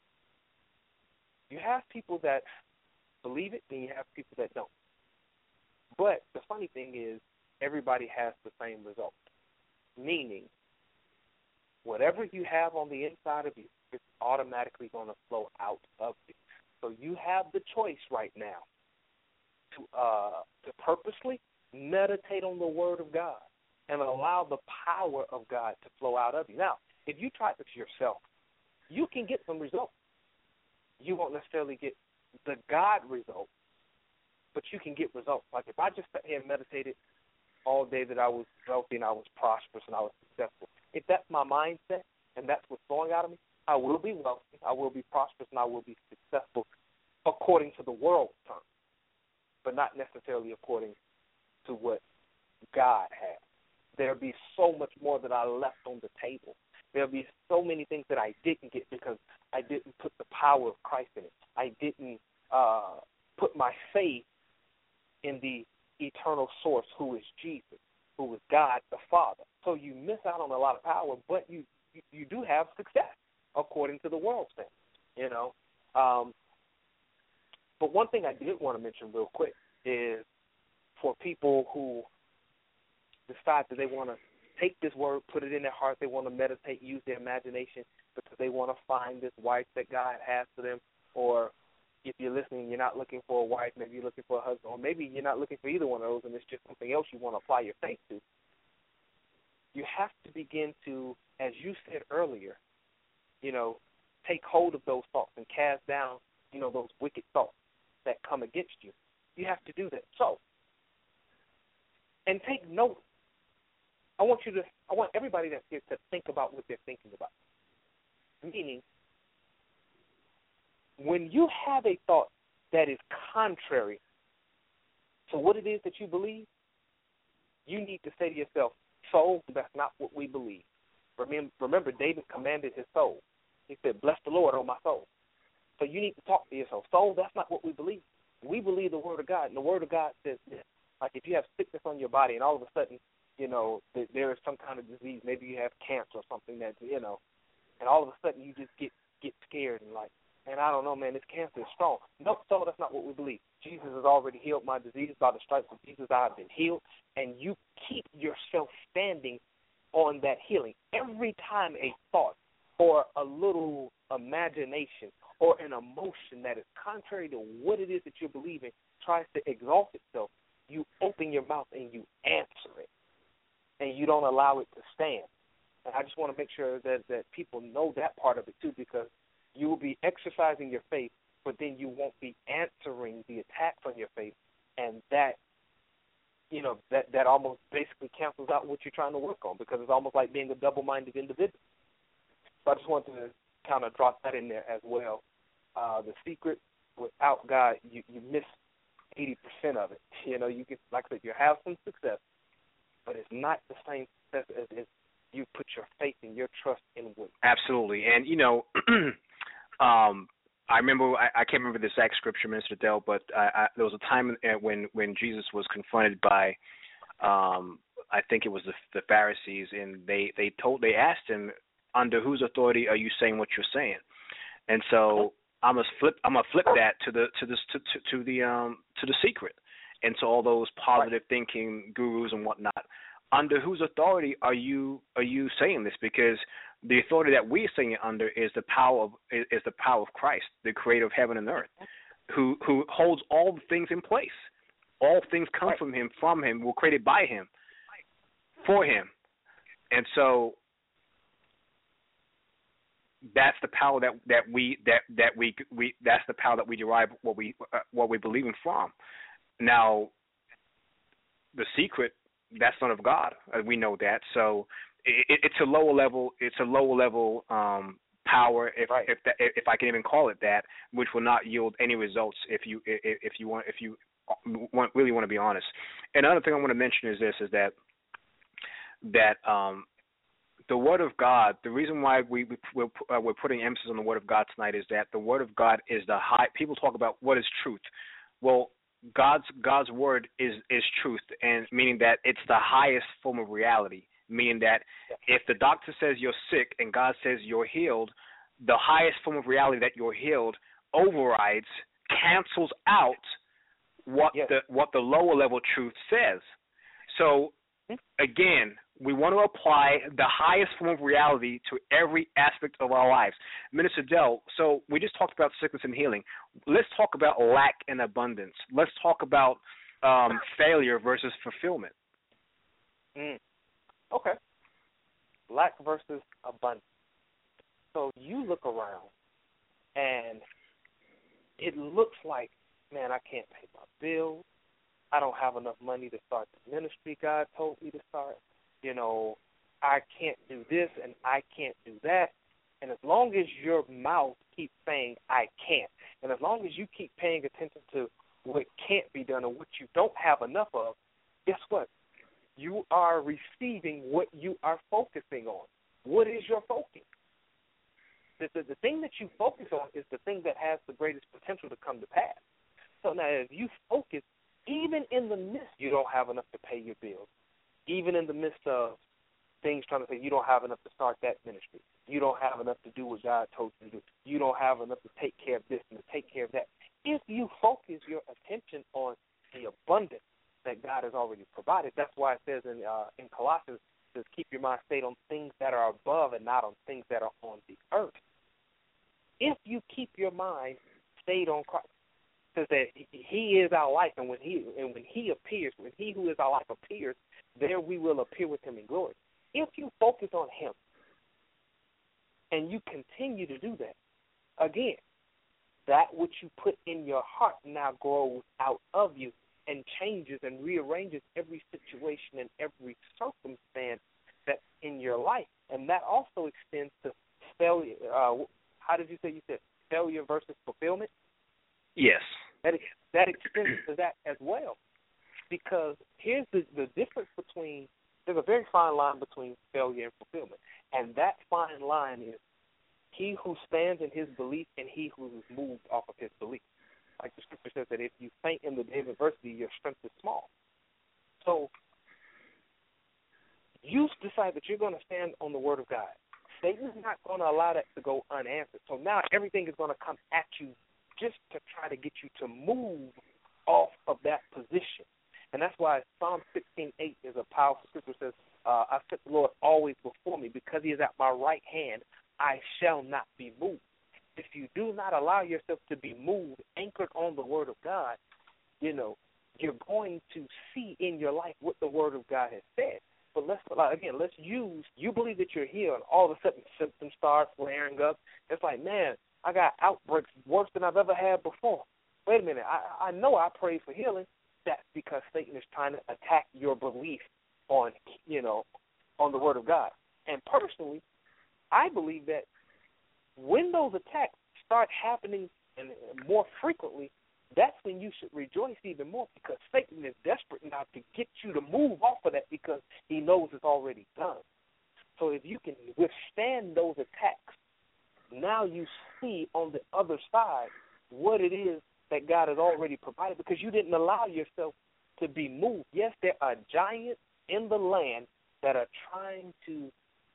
You have people that believe it, and you have people that don't. But the funny thing is, everybody has the same result. Meaning, whatever you have on the inside of you, it's automatically going to flow out of you. So you have the choice right now to uh, to purposely meditate on the Word of God and allow the power of God to flow out of you. Now, if you try this yourself, you can get some results. You won't necessarily get the God result, but you can get results. Like if I just sat here and meditated all day that I was wealthy and I was prosperous and I was successful, if that's my mindset and that's what's flowing out of me, I will be wealthy, I will be prosperous, and I will be successful according to the world's terms, but not necessarily according to what God has. There'll be so much more that I left on the table. There'll be so many things that I didn't get because I didn't put the power of Christ in it. I didn't uh, put my faith in the eternal source, who is Jesus, who is God the Father. So you miss out on a lot of power, but you, you, you do have success according to the world standards, you know. Um, but one thing I did want to mention real quick is for people who decide that they want to take this word, put it in their heart, they want to meditate, use their imagination because they want to find this wife that God has for them, or if you're listening, you're not looking for a wife, maybe you're looking for a husband, or maybe you're not looking for either one of those and it's just something else you want to apply your faith to. you have to begin to, as you said earlier, you know, take hold of those thoughts and cast down, you know, those wicked thoughts that come against you. You have to do that. So, and take note. I want you to, I want everybody that's here to think about what they're thinking about. Meaning, when you have a thought that is contrary to what it is that you believe, you need to say to yourself, soul, that's not what we believe. Remember, remember, David commanded his soul. He said, bless the Lord, O my soul. So you need to talk to yourself. Soul, that's not what we believe. We believe the Word of God, and the Word of God says this. Like if you have sickness on your body and all of a sudden, you know, th- there is some kind of disease, maybe you have cancer or something that, you know, and all of a sudden you just get, get scared and like, man, I don't know, man, this cancer is strong. No, soul, that's not what we believe. Jesus has already healed my disease. By the stripes of Jesus, I have been healed. And you keep yourself standing on that healing. Every time a thought or a little imagination or an emotion that is contrary to what it is that you're believing tries to exalt itself, you open your mouth and you answer it. And you don't allow it to stand. And I just want to make sure that, that people know that part of it, too, because you will be exercising your faith, but then you won't be answering the attacks on your faith, and that, you know, that, that almost basically cancels out what you're trying to work on, because it's almost like being a double-minded individual. So I just wanted to kind of drop that in there as well. Uh, the secret, without God, you, you miss eighty percent of it. You know, you get, like I said, you have some success, but it's not the same success as if you put your faith and your trust in what. Absolutely. And, you know, um, I remember, I, I can't remember the exact scripture, Minister Dell, but I, I, there was a time when, when Jesus was confronted by, um, I think it was the, the Pharisees, and they, they told, they asked him, under whose authority are you saying what you're saying? And so I'm gonna flip, I'm gonna flip that to the to this to, to, to the um to the secret, and to all those positive thinking gurus and whatnot. Under whose authority are you are you saying this? Because the authority that we're saying it under is the power of is, is the power of Christ, the Creator of heaven and earth, who who holds all the things in place. All things come right. from Him, from Him, were created by Him, for Him, and so that's the power that, that we that that we we that's the power that we derive what we uh, what we believe in from. Now, the secret, that's not of God. Uh, we know that. So it, it's a lower level. It's a lower level um, power, if right. if that, if I can even call it that, which will not yield any results if you if, if you want if you want, really want to be honest. Another thing I want to mention is this: is that that um, the Word of God. The reason why we, we we're, uh, we're putting emphasis on the Word of God tonight is that the Word of God is the high. People talk about what is truth. Well, God's God's word is, is truth, and meaning that it's the highest form of reality. Meaning that if the doctor says you're sick and God says you're healed, the highest form of reality that you're healed overrides, cancels out what yes. the what the lower level truth says. So again, we want to apply the highest form of reality to every aspect of our lives. Minister Dell, so we just talked about sickness and healing. Let's talk about lack and abundance. Let's talk about um, failure versus fulfillment. Mm. Okay. Lack versus abundance. So you look around, and it looks like, man, I can't pay my bills. I don't have enough money to start the ministry God told me to start. You know, I can't do this and I can't do that. And as long as your mouth keeps saying, I can't, and as long as you keep paying attention to what can't be done and what you don't have enough of, guess what? You are receiving what you are focusing on. What is your focus? The, the, the thing that you focus on is the thing that has the greatest potential to come to pass. So now if you focus, even in the midst, you don't have enough to pay your bills. Even in the midst of things trying to say you don't have enough to start that ministry. You don't have enough to do what God told you to do. You don't have enough to take care of this and to take care of that. If you focus your attention on the abundance that God has already provided, that's why it says in uh, in Colossians, it says keep your mind stayed on things that are above and not on things that are on the earth. If you keep your mind stayed on Christ, says that He is our life, and when He and when He appears, when He who is our life appears, there we will appear with Him in glory. if you focus on him and you continue to do that, again, that which you put in your heart now grows out of you and changes and rearranges every situation and every circumstance that's in your life. And that also extends to failure. Uh, how did you say you said failure versus fulfillment? Yes. That, that extends to that as well. Because here's the, the difference between, there's a very fine line between failure and fulfillment. And that fine line is he who stands in his belief and he who is moved off of his belief. Like the scripture says that if you faint in the day of adversity, your strength is small. So you decide that you're going to stand on the word of God. Satan is not going to allow that to go unanswered. So now everything is going to come at you just to try to get you to move off of that position. And that's why Psalm sixteen eight is a powerful scripture. It says, uh, I set the Lord always before me. Because he is at my right hand, I shall not be moved. If you do not allow yourself to be moved, anchored on the word of God, you know, you're going to see in your life what the word of God has said. But let's, again, let's use, you believe that you're healed, and all of a sudden symptoms start flaring up. It's like, man, I got outbreaks worse than I've ever had before. Wait a minute, I, I know I prayed for healing. That's because Satan is trying to attack your belief on, you know, on the word of God. And personally, I believe that when those attacks start happening and more frequently, that's when you should rejoice even more, because Satan is desperate now to get you to move off of that because he knows it's already done. So if you can withstand those attacks, now you see on the other side what it is that God has already provided, because you didn't allow yourself to be moved. Yes, there are giants in the land that are trying to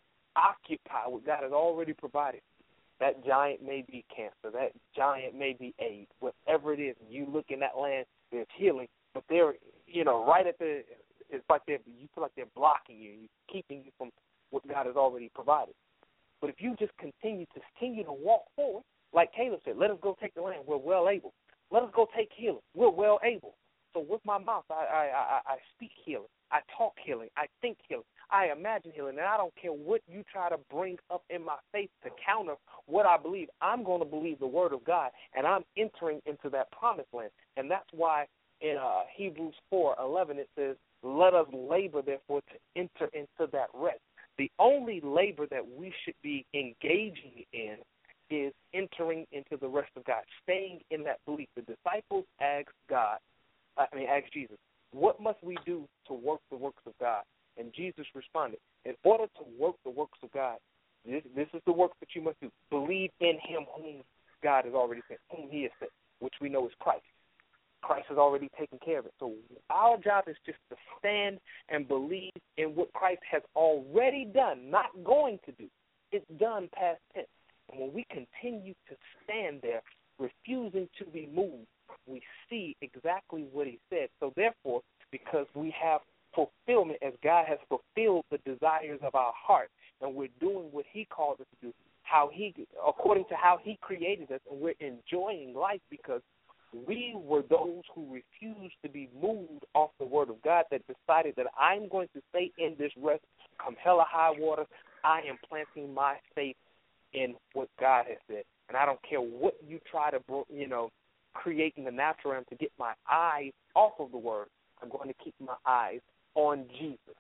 occupy what God has already provided. That giant may be cancer. That giant may be AIDS. Whatever it is, you look in that land, there's healing, but they're, you know, right at the, it's like they're, you feel like they're blocking you, keeping you from what God has already provided. But if you just continue to continue to walk forward, like Caleb said, let us go take the land. We're well able. Let us go take healing. We're well able. So with my mouth, I, I, I, I speak healing. I talk healing. I think healing. I imagine healing. And I don't care what you try to bring up in my face to counter what I believe. I'm going to believe the word of God, and I'm entering into that promised land. And that's why in uh, Hebrews four eleven it says, let us labor, therefore, to enter into that rest. The only labor that we should be engaging in is entering into the rest of God, staying in that belief. The disciples asked God, I mean, asked Jesus, what must we do to work the works of God? And Jesus responded, in order to work the works of God, this, this is the work that you must do. Believe in him whom God has already sent, whom he has sent, which we know is Christ. Christ has already taken care of it. So our job is just to stand and believe in what Christ has already done, not going to do. It's done past tense. And when we continue to stand there, refusing to be moved, we see exactly what he said. So therefore, because we have fulfillment as God has fulfilled the desires of our heart, and we're doing what he called us to do, how he, according to how he created us, and we're enjoying life because we were those who refused to be moved off the word of God, that decided that I'm going to stay in this rest, come hell or high water. I am planting my faith in what God has said. And I don't care what you try to, you know, create in the natural realm to get my eyes off of the word. I'm going to keep my eyes on Jesus.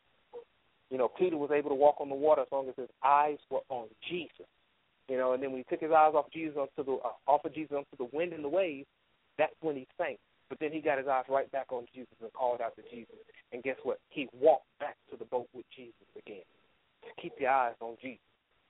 You know, Peter was able to walk on the water as long as his eyes were on Jesus. You know, and then when he took his eyes off Jesus onto the uh, off of Jesus onto the wind and the waves, that's when he sank. But then he got his eyes right back on Jesus and called out to Jesus. And guess what? He walked back to the boat with Jesus again. Keep your eyes on Jesus.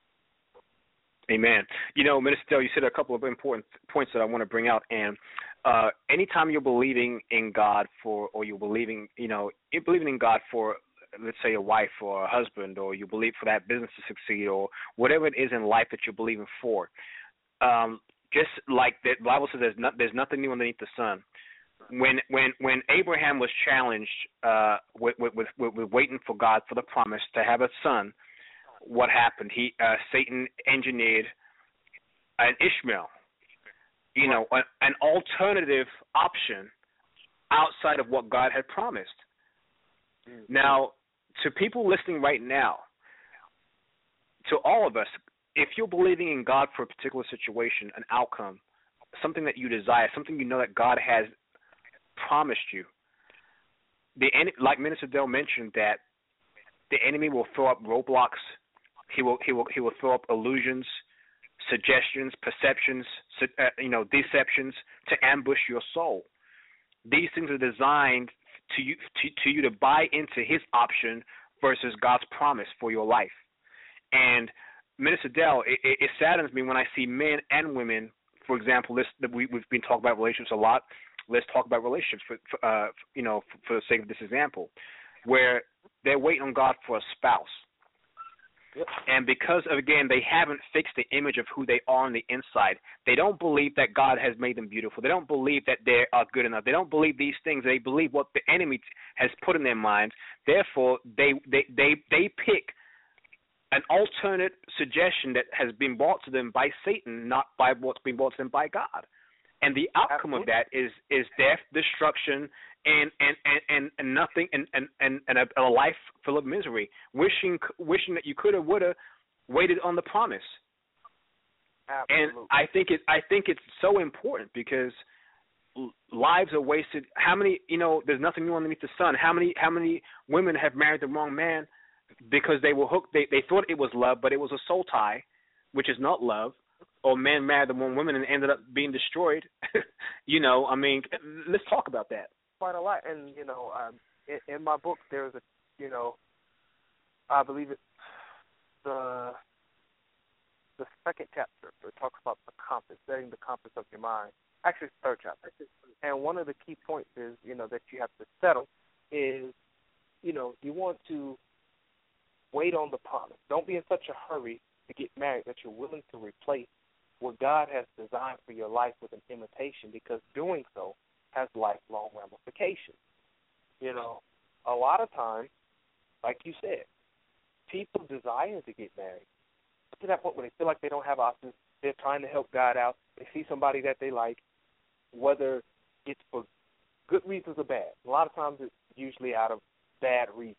Amen. You know, Minister Dale, you said a couple of important points that I want to bring out. And uh, anytime you're believing in God for, or you're believing, you know, you're believing in God for, let's say, a wife or a husband, or you believe for that business to succeed, or whatever it is in life that you're believing for, um, just like the Bible says, there's, not, there's nothing new underneath the sun. When when when Abraham was challenged uh, with, with, with, with waiting for God for the promise to have a son, what happened? He uh, Satan engineered an Ishmael, you know, an, an alternative option outside of what God had promised. Mm-hmm. Now, to people listening right now, to all of us, if you're believing in God for a particular situation, an outcome, something that you desire, something you know that God has promised you, the like Minister Dell mentioned, that the enemy will throw up roadblocks. He will he will he will throw up illusions, suggestions, perceptions, uh, you know, deceptions to ambush your soul. These things are designed to you to, to you to buy into his option versus God's promise for your life. And Minister Dell, it, it, it saddens me when I see men and women. For example, this we, we've been talking about relationships a lot. Let's talk about relationships, for, for uh, you know, for, for the sake of this example, where they're waiting on God for a spouse. Yep. And because, of, again, they haven't fixed the image of who they are on the inside, they don't believe that God has made them beautiful. They don't believe that they are good enough. They don't believe these things. They believe what the enemy has put in their minds. Therefore, they they they, they pick an alternate suggestion that has been brought to them by Satan, not by what's been brought to them by God. And the outcome Absolutely. Of that is is death, destruction, and and, and, and nothing, and and, and, and a, a life full of misery, wishing wishing that you could have, would have waited on the promise. Absolutely. And I think it I think it's so important because lives are wasted. How many, you know, there's nothing new underneath the sun. How many how many women have married the wrong man because they were hooked? They they thought it was love, but it was a soul tie, which is not love. Or men married the wrong woman and ended up being destroyed. You know, I mean, let's talk about that. Quite a lot. And, you know, um, in, in my book, there's a, you know, I believe it's the the second chapter. It talks about the compass, setting the compass of your mind. Actually, it's the third chapter. And one of the key points is, you know, that you have to settle is, you know, you want to wait on the promise. Don't be in such a hurry to get married that you're willing to replace what God has designed for your life with an imitation, because doing so has lifelong ramifications. You know, a lot of times, like you said, people desire to get married. To that point where they feel like they don't have options, they're trying to help God out. They see somebody that they like, whether it's for good reasons or bad. A lot of times it's usually out of bad reasons.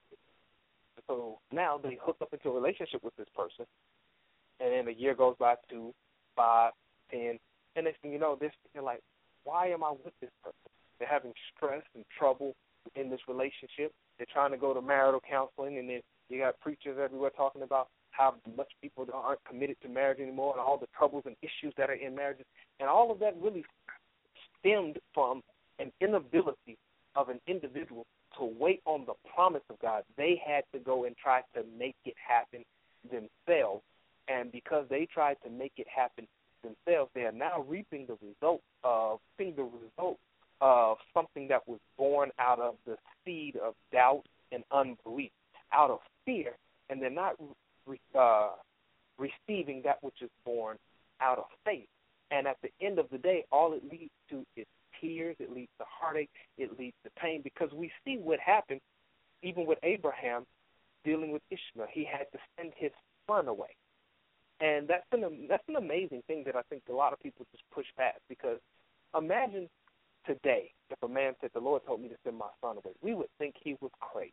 So now they hook up into a relationship with this person, and then a year goes by, two, five, ten, and next thing you know, they're thinking like, why am I with this person? They're having stress and trouble in this relationship. They're trying to go to marital counseling, and then you got preachers everywhere talking about how much people aren't committed to marriage anymore and all the troubles and issues that are in marriages. And all of that really stemmed from an inability of an individual to wait on the promise of God. They had to go and try to make it happen themselves. And because they tried to make it happen themselves, they are now reaping the result of reaping the result of something that was born out of the seed of doubt and unbelief, out of fear, and they're not uh, receiving that which is born out of faith. And at the end of the day, all it leads to is tears, it leads to heartache, it leads to pain, because we see what happened even with Abraham dealing with Ishmael. He had to send his son away. And that's an that's an amazing thing that I think a lot of people just push past, because imagine today if a man said, the Lord told me to send my son away. We would think he was crazy.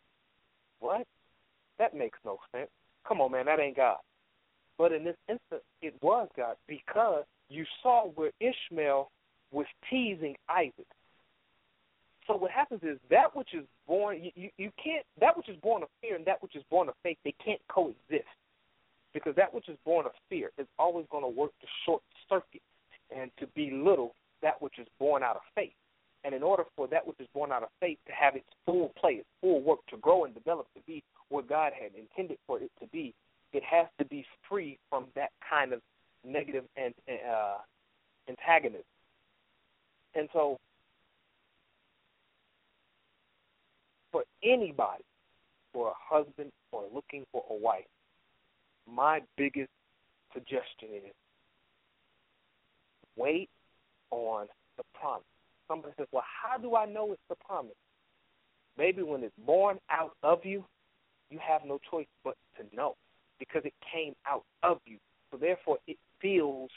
What? That makes no sense. Come on, man, that ain't God. But in this instance, it was God, because you saw where Ishmael was teasing Isaac. So what happens is that which is born, you, you, you can't, that which is born of fear and that which is born of faith, they can't coexist. Because that which is born of fear is always going to work to short circuit and to belittle that which is born out of faith. And in order for that which is born out of faith to have its full play, its full work, to grow and develop, to be what God had intended for it to be, it has to be free from that kind of negative and uh, antagonism. And so for anybody, for a husband or looking for a wife, my biggest suggestion is wait on the promise. Somebody says, well, how do I know it's the promise? Maybe when it's born out of you, you have no choice but to know, because it came out of you. So therefore, it feels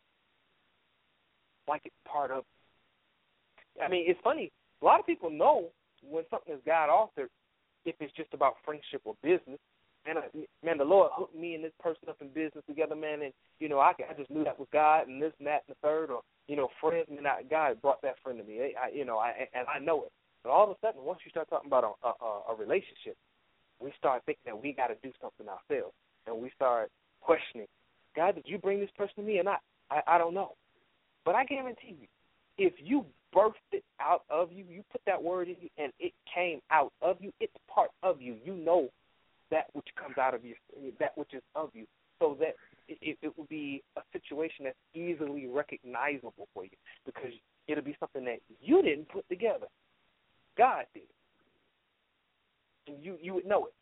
like it's part of you. I mean, it's funny. A lot of people know when something is God-authored if it's just about friendship or business. man, I, man, the Lord hooked me and this person up in business together, man, and, you know, I, I just knew that was God and this and that and the third, or, you know, friends, and I, God brought that friend to me, I, you know, I, and I know it. But all of a sudden, once you start talking about a, a, a relationship, we start thinking that we got to do something ourselves, and we start questioning, God, did you bring this person to me or not? I, I don't know. But I guarantee you, if you birthed it out of you, you put that word in you, and it came out of you, it's part of you. You know that which comes out of you, that which is of you, so that it, it will be a situation that's easily recognizable for you, because it'll be something that you didn't put together. God did. And you, you would know it.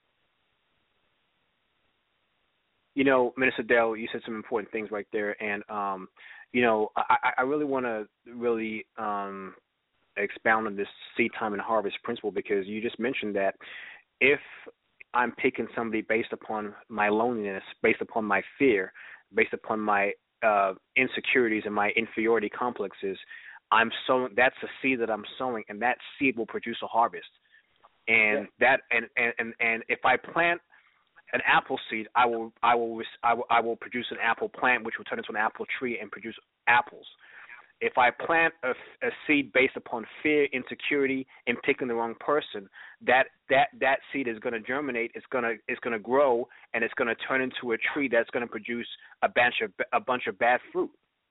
You know, Minister Dell, you said some important things right there, and um, you know, I, I really want to really um, expound on this seed time and harvest principle, because you just mentioned that if I'm picking somebody based upon my loneliness, based upon my fear, based upon my uh, insecurities and my inferiority complexes, I'm sowing. That's a seed that I'm sowing, and that seed will produce a harvest. And yeah. that, and, and, and, and if I plant an apple seed, I will, I will, I will, I will produce an apple plant, which will turn into an apple tree and produce apples. If I plant a, a seed based upon fear, insecurity, and picking the wrong person, that that, that seed is going to germinate. It's going to it's going to grow, and it's going to turn into a tree that's going to produce a bunch of a bunch of bad fruit.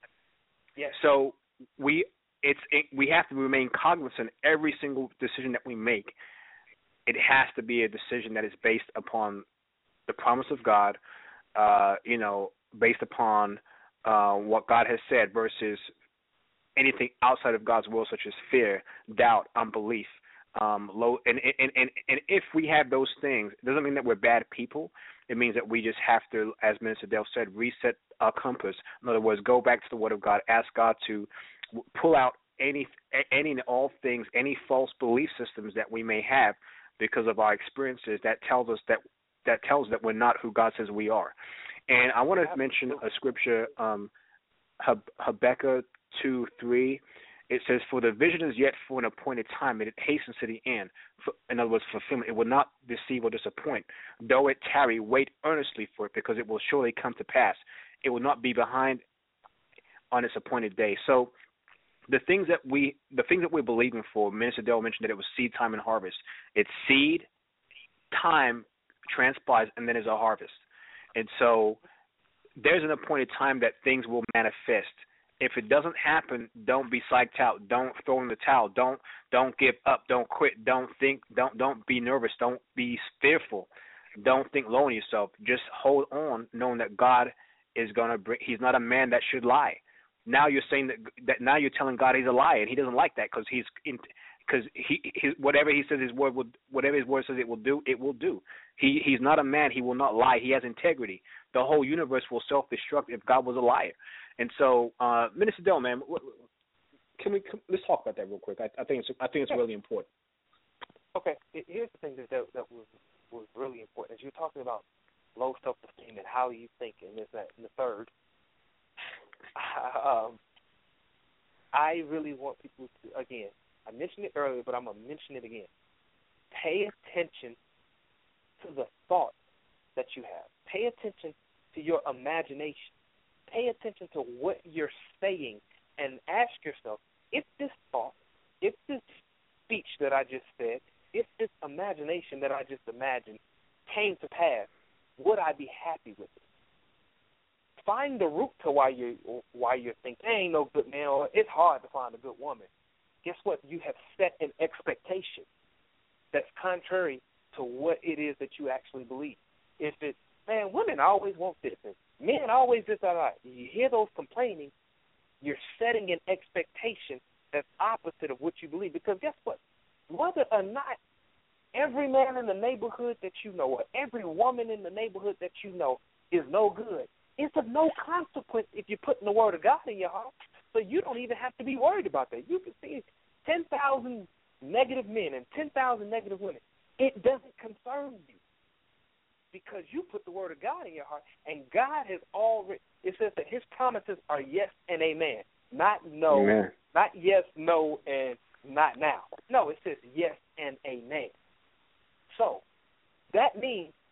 Yes. So we it's it, we have to remain cognizant every single decision that we make. It has to be a decision that is based upon the promise of God, uh, you know, based upon uh, what God has said versus anything outside of God's will, such as fear, doubt, unbelief, um, low. And, and, and, and if we have those things, it doesn't mean that we're bad people. It means that we just have to, as Minister Dell said, reset our compass. In other words, go back to the Word of God, ask God to pull out any, any and all things, any false belief systems that we may have because of our experiences that tells us that that tells that we're not who God says we are. And I want to mention a scripture, um, Habakkuk two three. It says, "For the vision is yet for an appointed time, and it hastens to the end." For, in other words, fulfillment. It will not deceive or disappoint. Though it tarry, wait earnestly for it, because it will surely come to pass. It will not be behind on its appointed day. So the things that we, the things that we're believing for, Minister Dell mentioned that it was seed time and harvest. It's seed, time transpires, and then there's a harvest. And so there's an appointed time that things will manifest. If it doesn't happen, don't be psyched out. Don't throw in the towel. Don't don't give up. Don't quit. Don't think. Don't don't be nervous. Don't be fearful. Don't think low on yourself. Just hold on, knowing that God is gonna bring. He's not a man that should lie. Now you're saying that that now you're telling God he's a liar, and he doesn't like that because he's because he his, whatever he says his word will whatever his word says it will do, it will do. He he's not a man. He will not lie. He has integrity. The whole universe will self-destruct if God was a liar. And so, uh, Minister Dell, man, can we can, let's talk about that real quick. I, I think it's I think it's really important. Okay, here's the thing that that, that was was really important. As you're talking about low self-esteem and how you think, and this, that, and the third. um, I really want people to, again, I mentioned it earlier, but I'm gonna mention it again. Pay attention to the thoughts that you have. Pay attention to your imagination. Pay attention to what you're saying and ask yourself, if this thought, if this speech that I just said, if this imagination that I just imagined came to pass, would I be happy with it? Find the root to why you why you're thinking, there ain't no good man, or it's hard to find a good woman. Guess what? You have set an expectation that's contrary to what it is that you actually believe. If it's, man, women always want this, and men always this, that, that. You hear those complaining, you're setting an expectation that's opposite of what you believe. Because guess what? Whether or not every man in the neighborhood that you know or every woman in the neighborhood that you know is no good, it's of no consequence if you're putting the word of God in your heart. So you don't even have to be worried about that. You can see ten thousand negative men and ten thousand negative women. It doesn't concern you, because you put the word of God in your heart, and God has already, it says that his promises are yes and amen, not no, amen. Not yes, no, and not now. No, it says yes and amen. So that means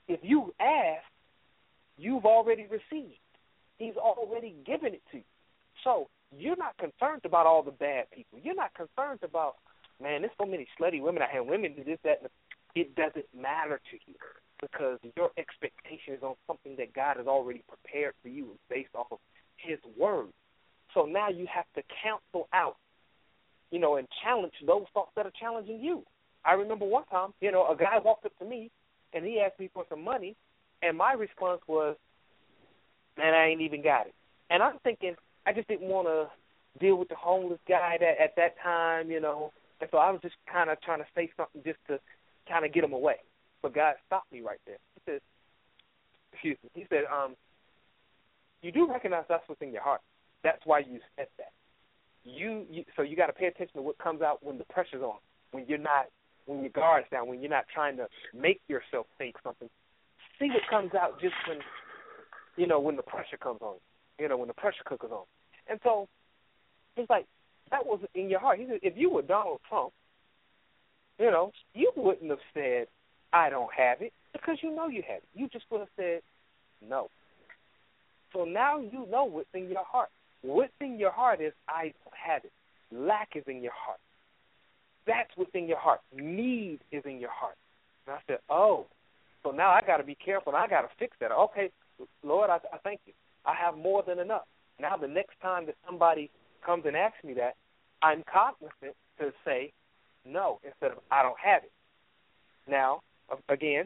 if you ask, you've already received. He's already given it to you. So you're not concerned about all the bad people. You're not concerned about, man, there's so many slutty women out here, women do this, that, and the, it doesn't matter to you because your expectation is on something that God has already prepared for you based off of his word. So now you have to cancel out, you know, and challenge those thoughts that are challenging you. I remember one time, you know, a guy walked up to me and he asked me for some money, and my response was, man, I ain't even got it. And I'm thinking, I just didn't want to deal with the homeless guy that at that time, you know, and so I was just kind of trying to say something just to kind of get him away. But God stopped me right there. He said, excuse me, he said, um, you do recognize that's what's in your heart. That's why you said that. You, you so you got to pay attention to what comes out when the pressure's on, when you're not, when your guard's down, when you're not trying to make yourself think something. See what comes out just when, you know, when the pressure comes on, you know, when the pressure cookers on. And so he's like, that was in your heart. He said, if you were Donald Trump, you know, you wouldn't have said, I don't have it, because you know you have it. You just would have said, no. So now you know what's in your heart. What's in your heart is, I don't have it. Lack is in your heart. That's what's in your heart. Need is in your heart. And I said, oh, so now I got to be careful, and I got to fix that. Okay, Lord, I, I thank you. I have more than enough. Now the next time that somebody comes and asks me that, I'm cognizant to say no instead of I don't have it. Now, again,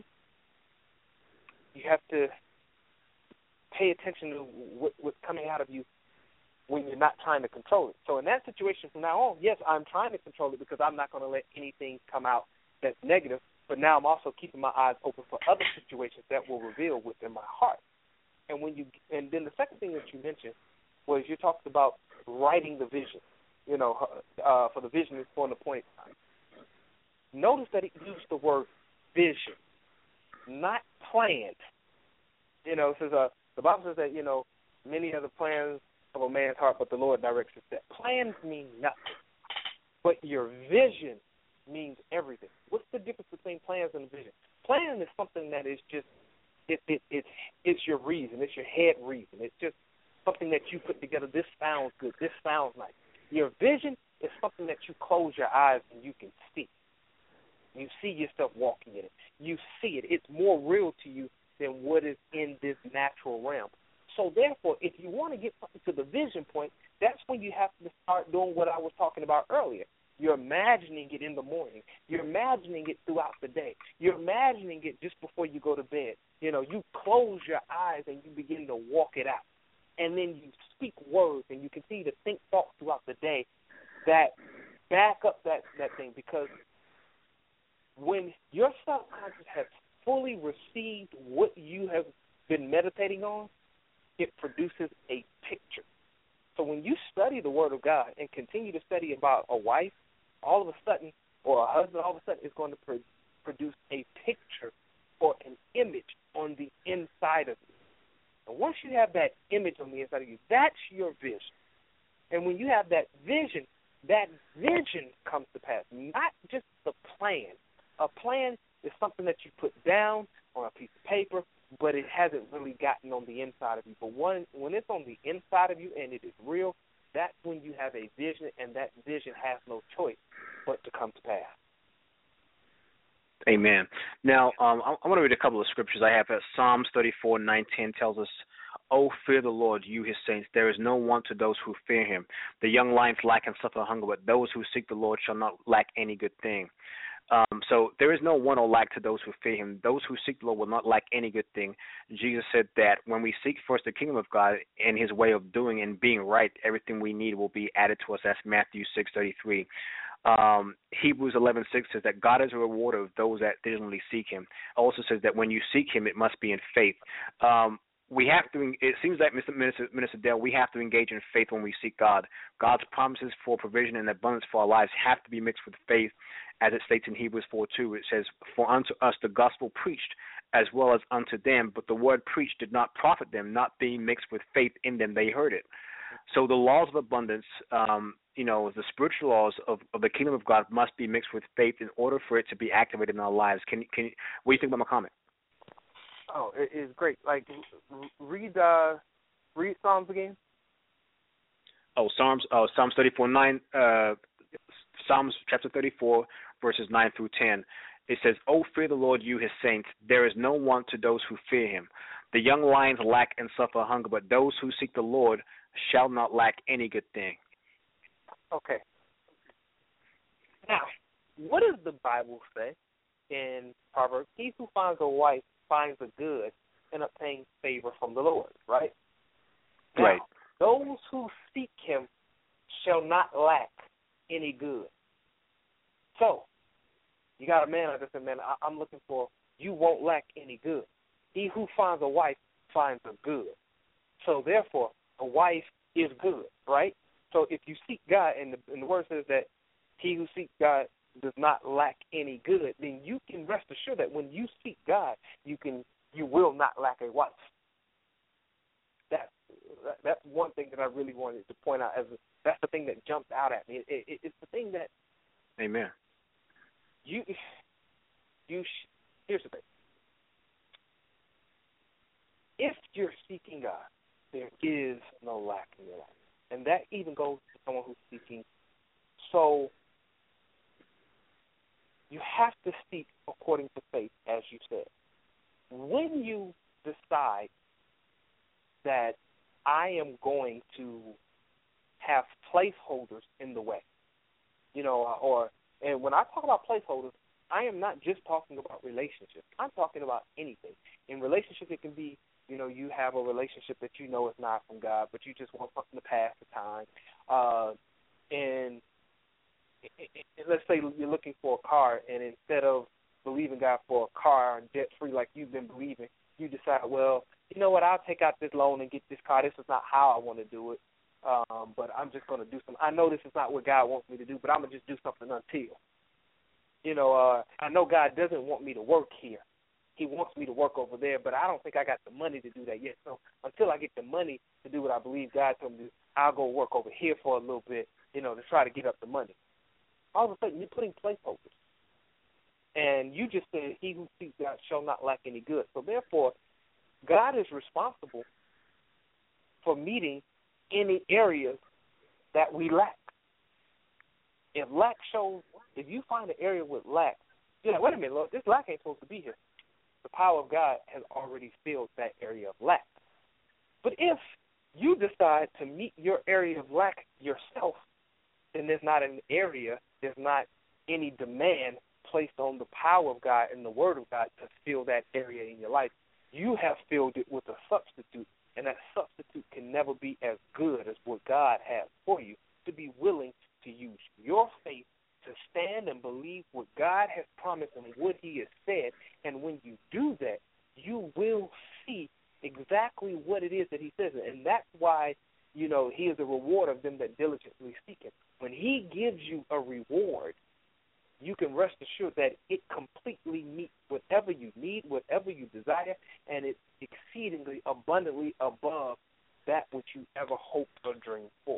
you have to pay attention to what, what's coming out of you when you're not trying to control it. So in that situation from now on, yes, I'm trying to control it because I'm not going to let anything come out that's negative, but now I'm also keeping my eyes open for other situations that will reveal what's in my heart. And when you, and then the second thing that you mentioned was you talked about writing the vision, you know, uh, for the vision is for an appointed time. Notice that it used the word vision, not planned. You know, it says, uh, the Bible says that, you know, many are the plans of a man's heart, but the Lord directs his steps. Plans mean nothing, but your vision means everything. What's the difference between plans and vision? Plan is something that is just, it, it, it's, it's your reason. It's your head reason. It's just something that you put together. This sounds good. This sounds nice. Your vision is something that you close your eyes and you can see. You see yourself walking in it. You see it. It's more real to you than what is in this natural realm. So therefore, if you want to get something to the vision point, that's when you have to start doing what I was talking about earlier. You're imagining it in the morning. You're imagining it throughout the day. You're imagining it just before you go to bed. You know, you close your eyes and you begin to walk it out. And then you speak words and you continue to think thoughts throughout the day that back up that, that thing, because when your subconscious has fully received what you have been meditating on, it produces a picture. So when you study the Word of God and continue to study about a wife, all of a sudden, or a husband, all of a sudden, it's going to pro- produce a picture or an image on the inside of you. And once you have that image on the inside of you, that's your vision. And when you have that vision, that vision comes to pass, not just the plan. A plan is something that you put down on a piece of paper, but it hasn't really gotten on the inside of you. But when, when it's on the inside of you and it is real, that's when you have a vision, and that vision has no choice but to come to pass. Amen. Now, um, I, I want to read a couple of scriptures I have. Uh, Psalms thirty-four, nine, ten tells us, "Oh, fear the Lord, you his saints. There is no want to those who fear him. The young lions lack and suffer hunger, but those who seek the Lord shall not lack any good thing." Um, so there is no want or lack to those who fear him. Those who seek the Lord will not lack any good thing. Jesus said that when we seek first the kingdom of God and his way of doing and being right, everything we need will be added to us. That's Matthew six thirty-three. Um, Hebrews eleven six says that God is a rewarder of those that diligently seek him. It also says that when you seek him, it must be in faith. Um, we have to, it seems like, Mister Minister, Minister Dale, we have to engage in faith when we seek God. God's promises for provision and abundance for our lives have to be mixed with faith, as it states in Hebrews four two. It says, "For unto us the gospel preached, as well as unto them, but the word preached did not profit them, not being mixed with faith in them they heard it." So the laws of abundance, um, you know, the spiritual laws of, of the kingdom of God must be mixed with faith in order for it to be activated in our lives. Can, can, what do you think about my comment? Oh, it is great. Like, read uh, read Psalms again. Oh, Psalms. Oh, Psalms thirty-four nine. Uh, Psalms chapter thirty-four, verses nine through ten. It says, "O fear the Lord, you His saints. There is no want to those who fear Him. The young lions lack and suffer hunger, but those who seek the Lord shall not lack any good thing." Okay. Now, what does the Bible say in Proverbs? He who finds a wife finds a good and obtains favor from the Lord, right? Now, right. Those who seek Him shall not lack any good. So, you got a man like this, and man, I, I'm looking for, you won't lack any good. He who finds a wife finds a good. So, therefore, a wife is good, right? So, if you seek God, and the, and the word says that he who seeks God does not lack any good, then you can rest assured that when you seek God, you can, you will not lack a wife. That's that's one thing that I really wanted to point out. As a, that's the thing that jumped out at me. It, it, it's the thing that. Amen. You, you. Here's the thing. If you're seeking God, there is no lack in your life, and that even goes to someone who's seeking. So you have to seek according to faith, as you said. When you decide that I am going to have placeholders in the way, you know, or, and when I talk about placeholders, I am not just talking about relationships. I'm talking about anything. In relationships, it can be, you know, you have a relationship that you know is not from God, but you just want something to pass the time. Uh, and let's say you're looking for a car, and instead of believing God for a car and debt-free like you've been believing, you decide, well, you know what, I'll take out this loan and get this car. This is not how I want to do it, um, but I'm just going to do something. I know this is not what God wants me to do, but I'm going to just do something until. You know, uh, I know God doesn't want me to work here. He wants me to work over there, but I don't think I got the money to do that yet. So until I get the money to do what I believe God told me to do, I'll go work over here for a little bit, you know, to try to get up the money. All of a sudden, you're putting placeholders. And you just said, he who seeks God shall not lack any good. So therefore, God is responsible for meeting any areas that we lack. If lack shows, if you find an area with lack, you're like, wait a minute, Lord, this lack ain't supposed to be here. The power of God has already filled that area of lack. But if you decide to meet your area of lack yourself, then there's not an area, there's not any demand placed on the power of God and the Word of God to fill that area in your life. You have filled it with a substitute, and that substitute can never be as good as what God has for you. To be willing to use your faith to stand and believe what God has promised and what He has said, and when you do that, you will see exactly what it is that He says, and that's why, you know, He is a reward of them that diligently seek Him. When He gives you a reward, you can rest assured that it completely meets whatever you need, whatever you desire, and it's exceedingly abundantly above that which you ever hoped or dreamed for.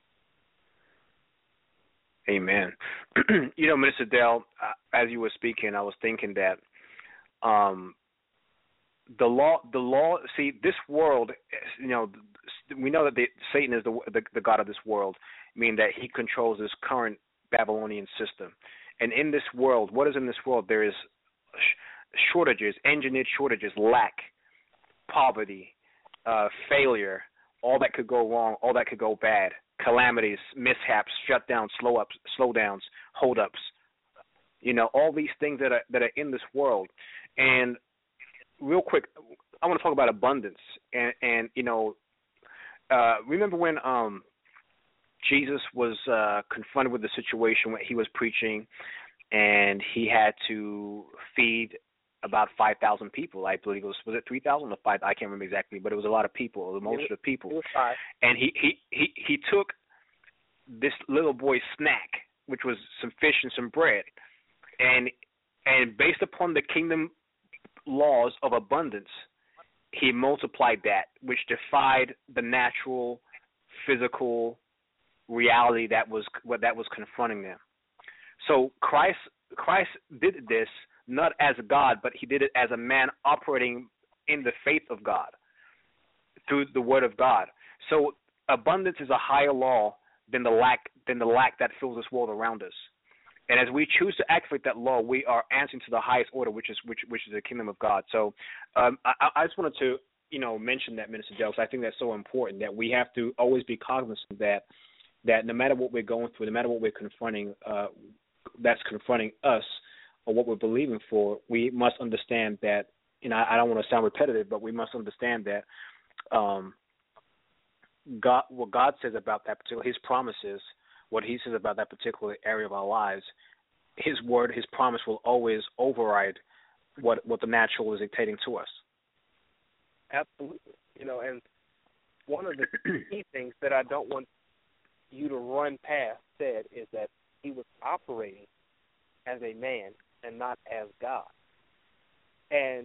Amen. You know, Minister Dell, uh, as you were speaking, I was thinking that um, the law, the law. See, this world, you know, we know that the, Satan is the, the the god of this world, meaning that he controls this current Babylonian system. And in this world, what is in this world? There is shortages, engineered shortages, lack, poverty, uh, failure, all that could go wrong, all that could go bad, calamities, mishaps, shutdowns, slow ups, slowdowns, holdups. You know, all these things that are that are in this world. And real quick, I want to talk about abundance. And, and you know, uh, remember when um, Jesus was uh, confronted with the situation when he was preaching, and he had to feed about five thousand people. I believe it was was it three thousand or five? I can't remember exactly, but it was a lot of people, the most of the people. It was five. And he, he, he, he took this little boy's snack, which was some fish and some bread, and and based upon the kingdom laws of abundance, he multiplied that, which defied the natural, physical reality that was what that was confronting them. So Christ Christ did this not as God, but he did it as a man operating in the faith of God through the Word of God. So abundance is a higher law than the lack than the lack that fills this world around us. And as we choose to activate that law, we are answering to the highest order, which is which which is the kingdom of God. So um, I, I just wanted to you know mention that, Minister Dell, because I think that's so important that we have to always be cognizant that that no matter what we're going through, no matter what we're confronting, uh, that's confronting us or what we're believing for, we must understand that. And I, I don't want to sound repetitive, but we must understand that um, God, what God says about that particular, His promises, what He says about that particular area of our lives, His word, His promise will always override what what the natural is dictating to us. Absolutely. You know, and one of the key things that I don't want you to run past said is that He was operating as a man and not as God. And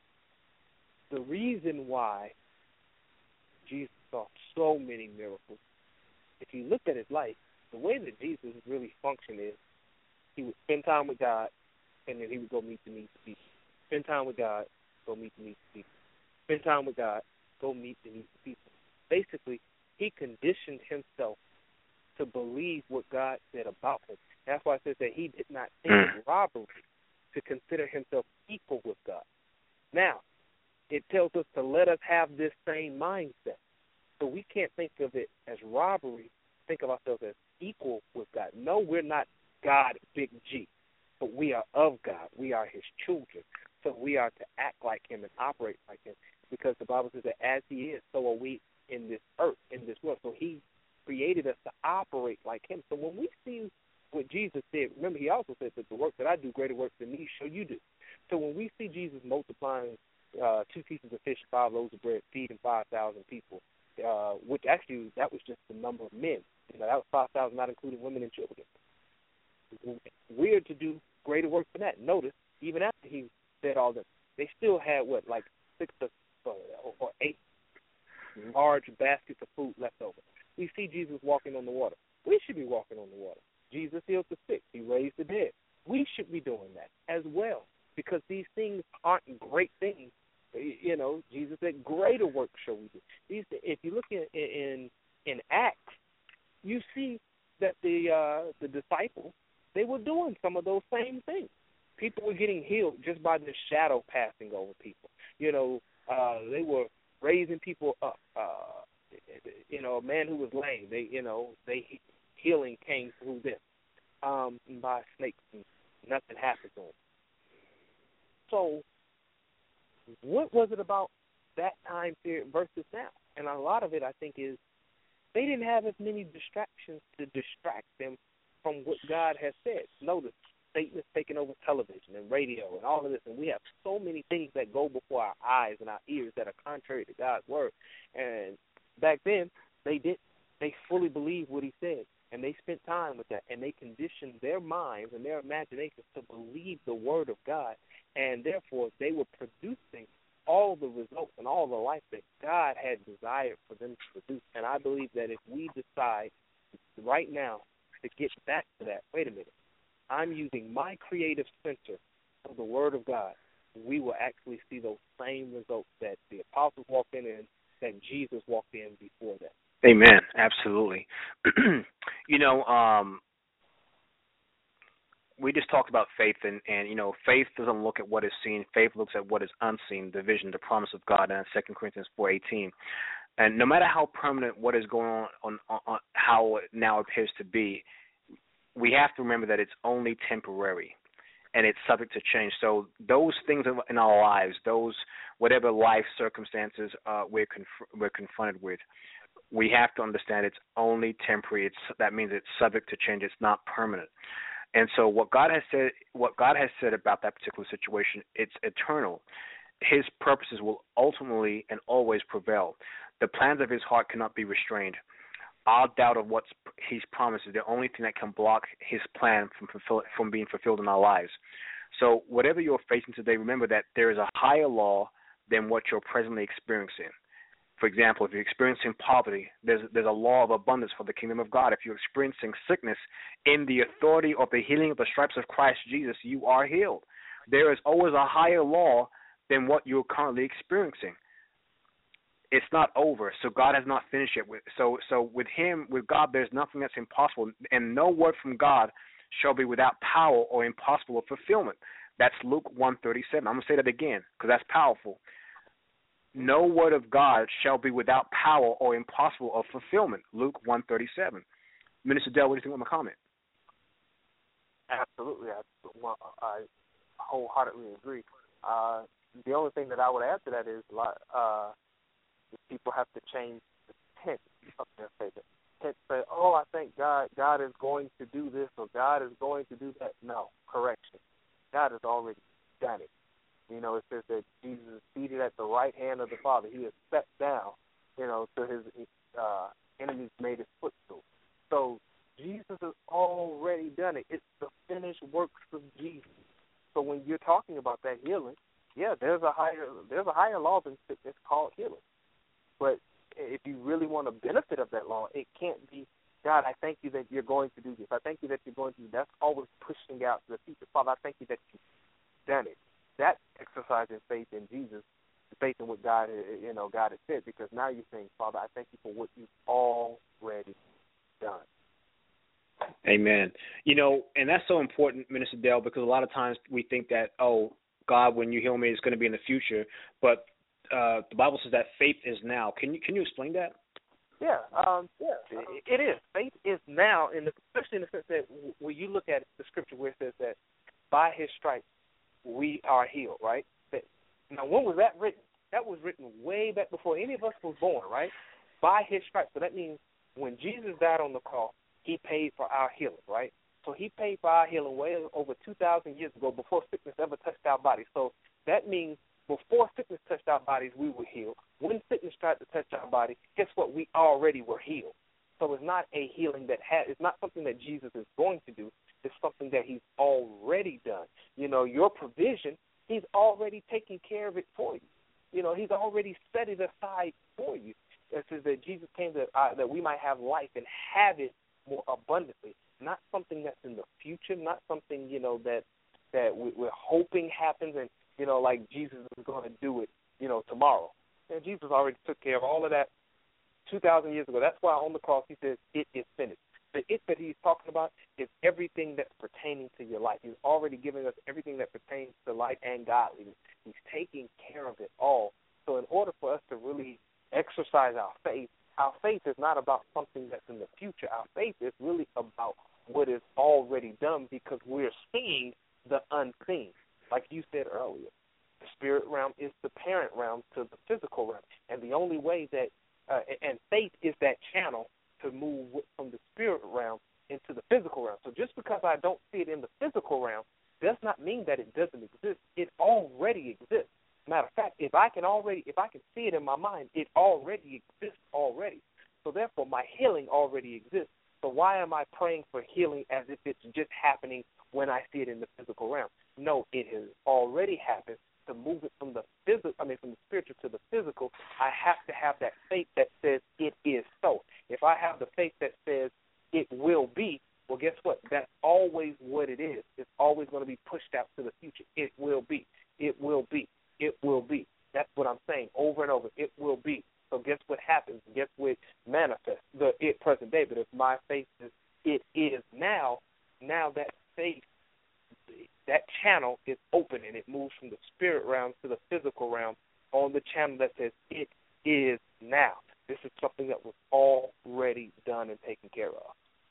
the reason why Jesus saw so many miracles, if you looked at His life, the way that Jesus really functioned is He would spend time with God, and then He would go meet the needs of people. Spend time with God, go meet the needs of people. Spend time with God, go meet the needs of people. Basically, He conditioned Himself to believe what God said about Him. That's why it says that He did not think it robbery to consider Himself equal with God. Now, it tells us to let us have this same mindset. So we can't think of it as robbery, think of ourselves as equal with God. No, we're not God, big G, but we are of God. We are His children. So we are to act like Him and operate like Him, because the Bible says that as He is, so are we in this earth, in this world. So He created us to operate like Him. So when we see what Jesus did, remember He also said that the work that I do, greater works than me, shall you do. So when we see Jesus multiplying uh, two pieces of fish, five loaves of bread, feeding five thousand people, uh, which actually that was just the number of men. You know, that was five thousand, not including women and children. We're to do greater work than that. Notice, even after He said all this, they still had what, like six or, or eight large baskets of food left over. We see Jesus walking on the water. We should be walking on the water. Jesus healed the sick. He raised the dead. We should be doing that as well, because these things aren't great things. You know, Jesus said, greater work shall we do. These, if you look in, in in Acts, you see that the uh, the disciples, they were doing some of those same things. People were getting healed just by the shadow passing over people. You know, uh, they were raising people up. Uh, you know, a man who was lame, they, you know, they healing came through them um, by snakes, and nothing happened to them. So, what was it about that time period versus now? And a lot of it, I think, is they didn't have as many distractions to distract them from what God has said. Notice, Satan is taking over television and radio and all of this, and we have so many things that go before our eyes and our ears that are contrary to God's word. And back then, they did. They fully believed what He said, and they spent time with that, and they conditioned their minds and their imaginations to believe the word of God, and therefore they were producing all the results and all the life that God had desired for them to produce. And I believe that if we decide right now to get back to that, wait a minute, I'm using my creative center of the Word of God, we will actually see those same results that the apostles walked in and that Jesus walked in before that. Amen. Absolutely. you know, um, we just talked about faith, and, and, you know, faith doesn't look at what is seen. Faith looks at what is unseen, the vision, the promise of God, and Second Corinthians four eighteen. And no matter how permanent what is going on, on, on, on how it now appears to be, we have to remember that it's only temporary, and it's subject to change. So those things in our lives, those whatever life circumstances uh, we're conf- we're confronted with, we have to understand it's only temporary. It's, that means it's subject to change. It's not permanent. And so what God has said, what God has said about that particular situation, it's eternal. His purposes will ultimately and always prevail. The plans of His heart cannot be restrained. Our doubt of what He's promised is the only thing that can block His plan from fulfill, from being fulfilled in our lives. So whatever you're facing today, remember that there is a higher law than what you're presently experiencing. For example, if you're experiencing poverty, there's there's a law of abundance for the kingdom of God. If you're experiencing sickness, in the authority of the healing of the stripes of Christ Jesus, you are healed. There is always a higher law than what you're currently experiencing. It's not over, so God has not finished it. So, so with Him, with God, there's nothing that's impossible, and no word from God shall be without power or impossible of fulfillment. That's Luke one thirty-seven. I'm going to say that again because that's powerful. No word of God shall be without power or impossible of fulfillment. Luke one thirty-seven. Minister Dell, what do you think of my comment? Absolutely. I, well, I wholeheartedly agree. Uh, the only thing that I would add to that is uh, people have to change the tense of their faith. Can't say, oh, I think God, God is going to do this or God is going to do that. No, correction. God has already done it. You know, it says that Jesus is seated at the right hand of the Father. He has stepped down, you know, so his uh, enemies made his footstool. So Jesus has already done it. It's the finished works of Jesus. So when you're talking about that healing, yeah, there's a higher there's a higher law than sickness called healing. But if you really want a benefit of that law, it can't be, God, I thank you that you're going to do this. I thank you that you're going to do this. That's always pushing out to the future. Father, I thank you that you've done it. That exercising faith in Jesus, faith in what God, you know, God has said, because now you're saying, Father, I thank you for what you've already done. Amen. You know, and that's so important, Minister Dell, because a lot of times we think that, oh, God, when you heal me, it's going to be in the future. But uh, the Bible says that faith is now. Can you can you explain that? Yeah, um, yeah, it is. Faith is now, in the, especially in the sense that when you look at the scripture where it says that by His stripes we are healed, right? Now, when was that written? That was written way back before any of us was born, right? By His stripes. So that means when Jesus died on the cross, He paid for our healing, right? So He paid for our healing way over two thousand years ago before sickness ever touched our bodies. So that means before sickness touched our bodies, we were healed. When sickness tried to touch our body, guess what? We already were healed. So it's not a healing that has, it's not something that Jesus is going to do. It's something that He's already done. You know, your provision, He's already taken care of it for you. You know, He's already set it aside for you. It says that Jesus came that uh, that we might have life and have it more abundantly. Not something that's in the future, not something, you know, that that we're hoping happens and, you know, like Jesus is going to do it, you know, tomorrow. And Jesus already took care of all of that two thousand years ago. That's why on the cross He says, it is finished. The it that He's talking about is everything that's pertaining to your life. He's already given us everything that pertains to life and godliness. He's taking care of it all. So in order for us to really exercise our faith, our faith is not about something that's in the future. Our faith is really about what is already done because we're seeing the unseen. Like you said earlier, the spirit realm is the parent realm to the physical realm. And the only way that, uh, and faith is that channel to move from the spirit realm into the physical realm. So just because I don't see it in the physical realm does not mean that it doesn't exist. It already exists. Matter of fact, if I can already, if I can see it in my mind, it already exists already. So therefore, my healing already exists. So why am I praying for healing as if it's just happening when I see it in the physical realm? No, it has already happened. To move it from the physical, I mean, from the spiritual to the physical, I have to have that faith that says it is so. If I have the faith that says it will be, well, guess what? That's always what it is. It's always going to be pushed out to the future. It will be. It will be. It will be. That's what I'm saying over and over. It will be. So guess what happens? Guess what manifests? The it present day. But if my faith is it is now, now that faith, that channel is open and it moves from the spirit realm to the physical realm on the channel that says it is now. This is something that was already done and taken care of.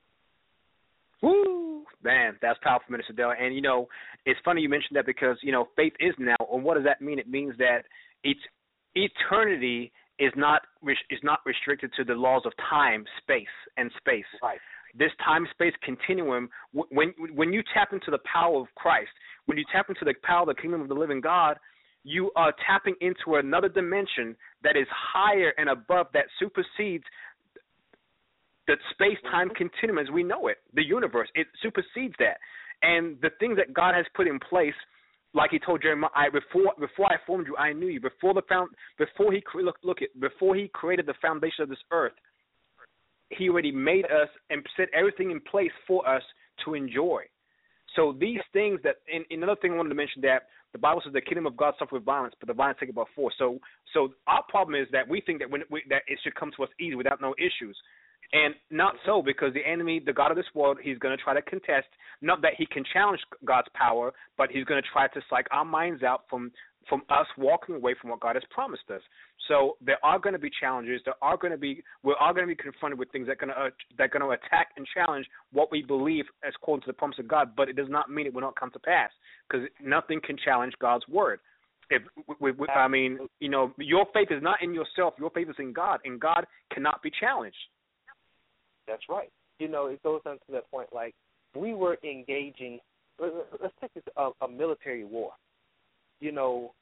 Woo! Man, that's powerful, Minister Dell. And, you know, it's funny you mentioned that because, you know, faith is now. And what does that mean? It means that it's eternity is not is not restricted to the laws of time, space, and space. Right. This time-space continuum, when when you tap into the power of Christ, when you tap into the power of the kingdom of the living God, you are tapping into another dimension that is higher and above, that supersedes the space-time mm-hmm. continuum as we know it, the universe. It supersedes that. And the things that God has put in place, like He told Jeremiah, I, before before I formed you, I knew you. Before the found, before He look look it, before He created the foundation of this earth, He already made us and set everything in place for us to enjoy. So these things that, and, and another thing I wanted to mention, that the Bible says the kingdom of God suffers with violence, but the violence take it by force. So, so our problem is that we think that when we, that it should come to us easy without no issues. And not so, because the enemy, the God of this world, he's going to try to contest, not that he can challenge God's power, but he's going to try to psych our minds out from, from us walking away from what God has promised us. So there are going to be challenges. There are going to be, we are going to be confronted with things that are going to, uh, that are going to attack and challenge what we believe as according to the promise of God, but it does not mean it will not come to pass, because nothing can challenge God's word. If we, we, I mean, you know, your faith is not in yourself. Your faith is in God, and God cannot be challenged. That's right. You know, it goes on to that point, like, we were engaging, let's take this, a, a military war. You know,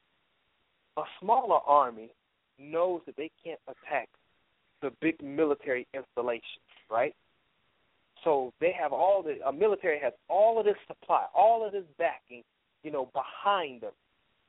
a smaller army knows that they can't attack the big military installations, right? So they have all the, a military has all of this supply, all of this backing, you know, behind them.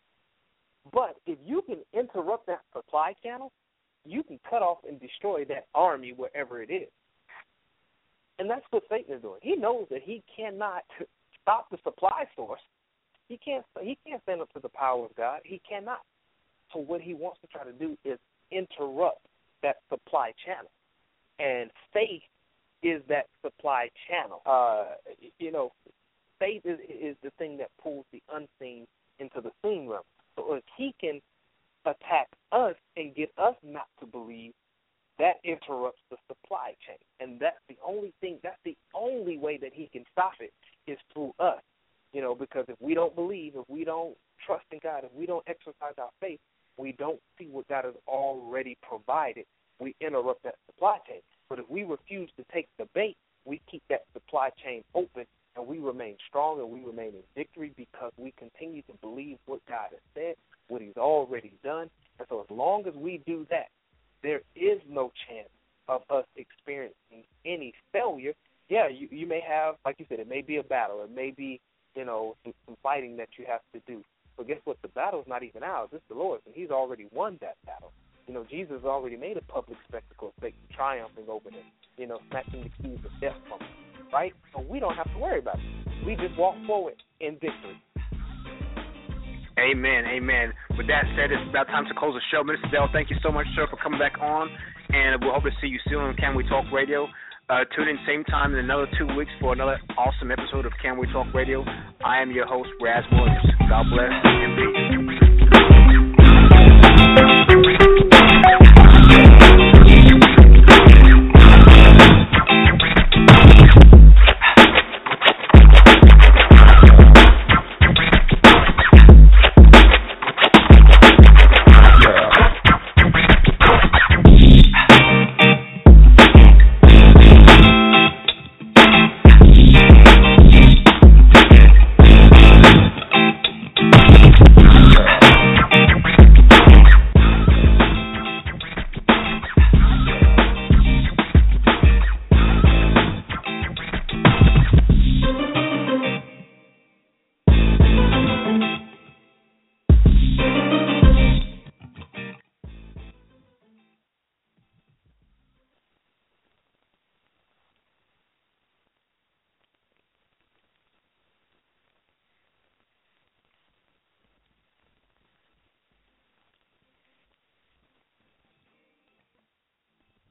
But if you can interrupt that supply channel, you can cut off and destroy that army wherever it is. And that's what Satan is doing. He knows that he cannot stop the supply source. He can't he can't stand up to the power of God. He cannot. So what he wants to try to do is interrupt that supply channel. And faith is that supply channel. Uh, you know, faith is, is the thing that pulls the unseen into the seen realm. So if he can attack us and get us not to believe, that interrupts the supply chain. And that's the only thing, that's the only way that he can stop it is through us. You know, because if we don't believe, if we don't trust in God, if we don't exercise our faith, we don't see what God has already provided, we interrupt that supply chain. But if we refuse to take the bait, we keep that supply chain open, and we remain strong and we remain in victory because we continue to believe what God has said, what he's already done. And so as long as we do that, there is no chance of us experiencing any failure. Yeah, you, you may have, like you said, it may be a battle. It may be, you know, some, some fighting that you have to do. But guess what? The battle's not even ours. It's the Lord's, and he's already won that battle. You know, Jesus already made a public spectacle of Satan triumphing over him, you know, snatching the keys of death from him, right? So we don't have to worry about it. We just walk forward in victory. Amen, amen. With that said, it's about time to close the show. Minister Dell, thank you so much, sir, for coming back on, and we'll hope to see you soon on Can We Talk Radio. Uh, tune in same time in another two weeks for another awesome episode of Can We Talk Radio. I am your host, Raz Williams. God bless and peace.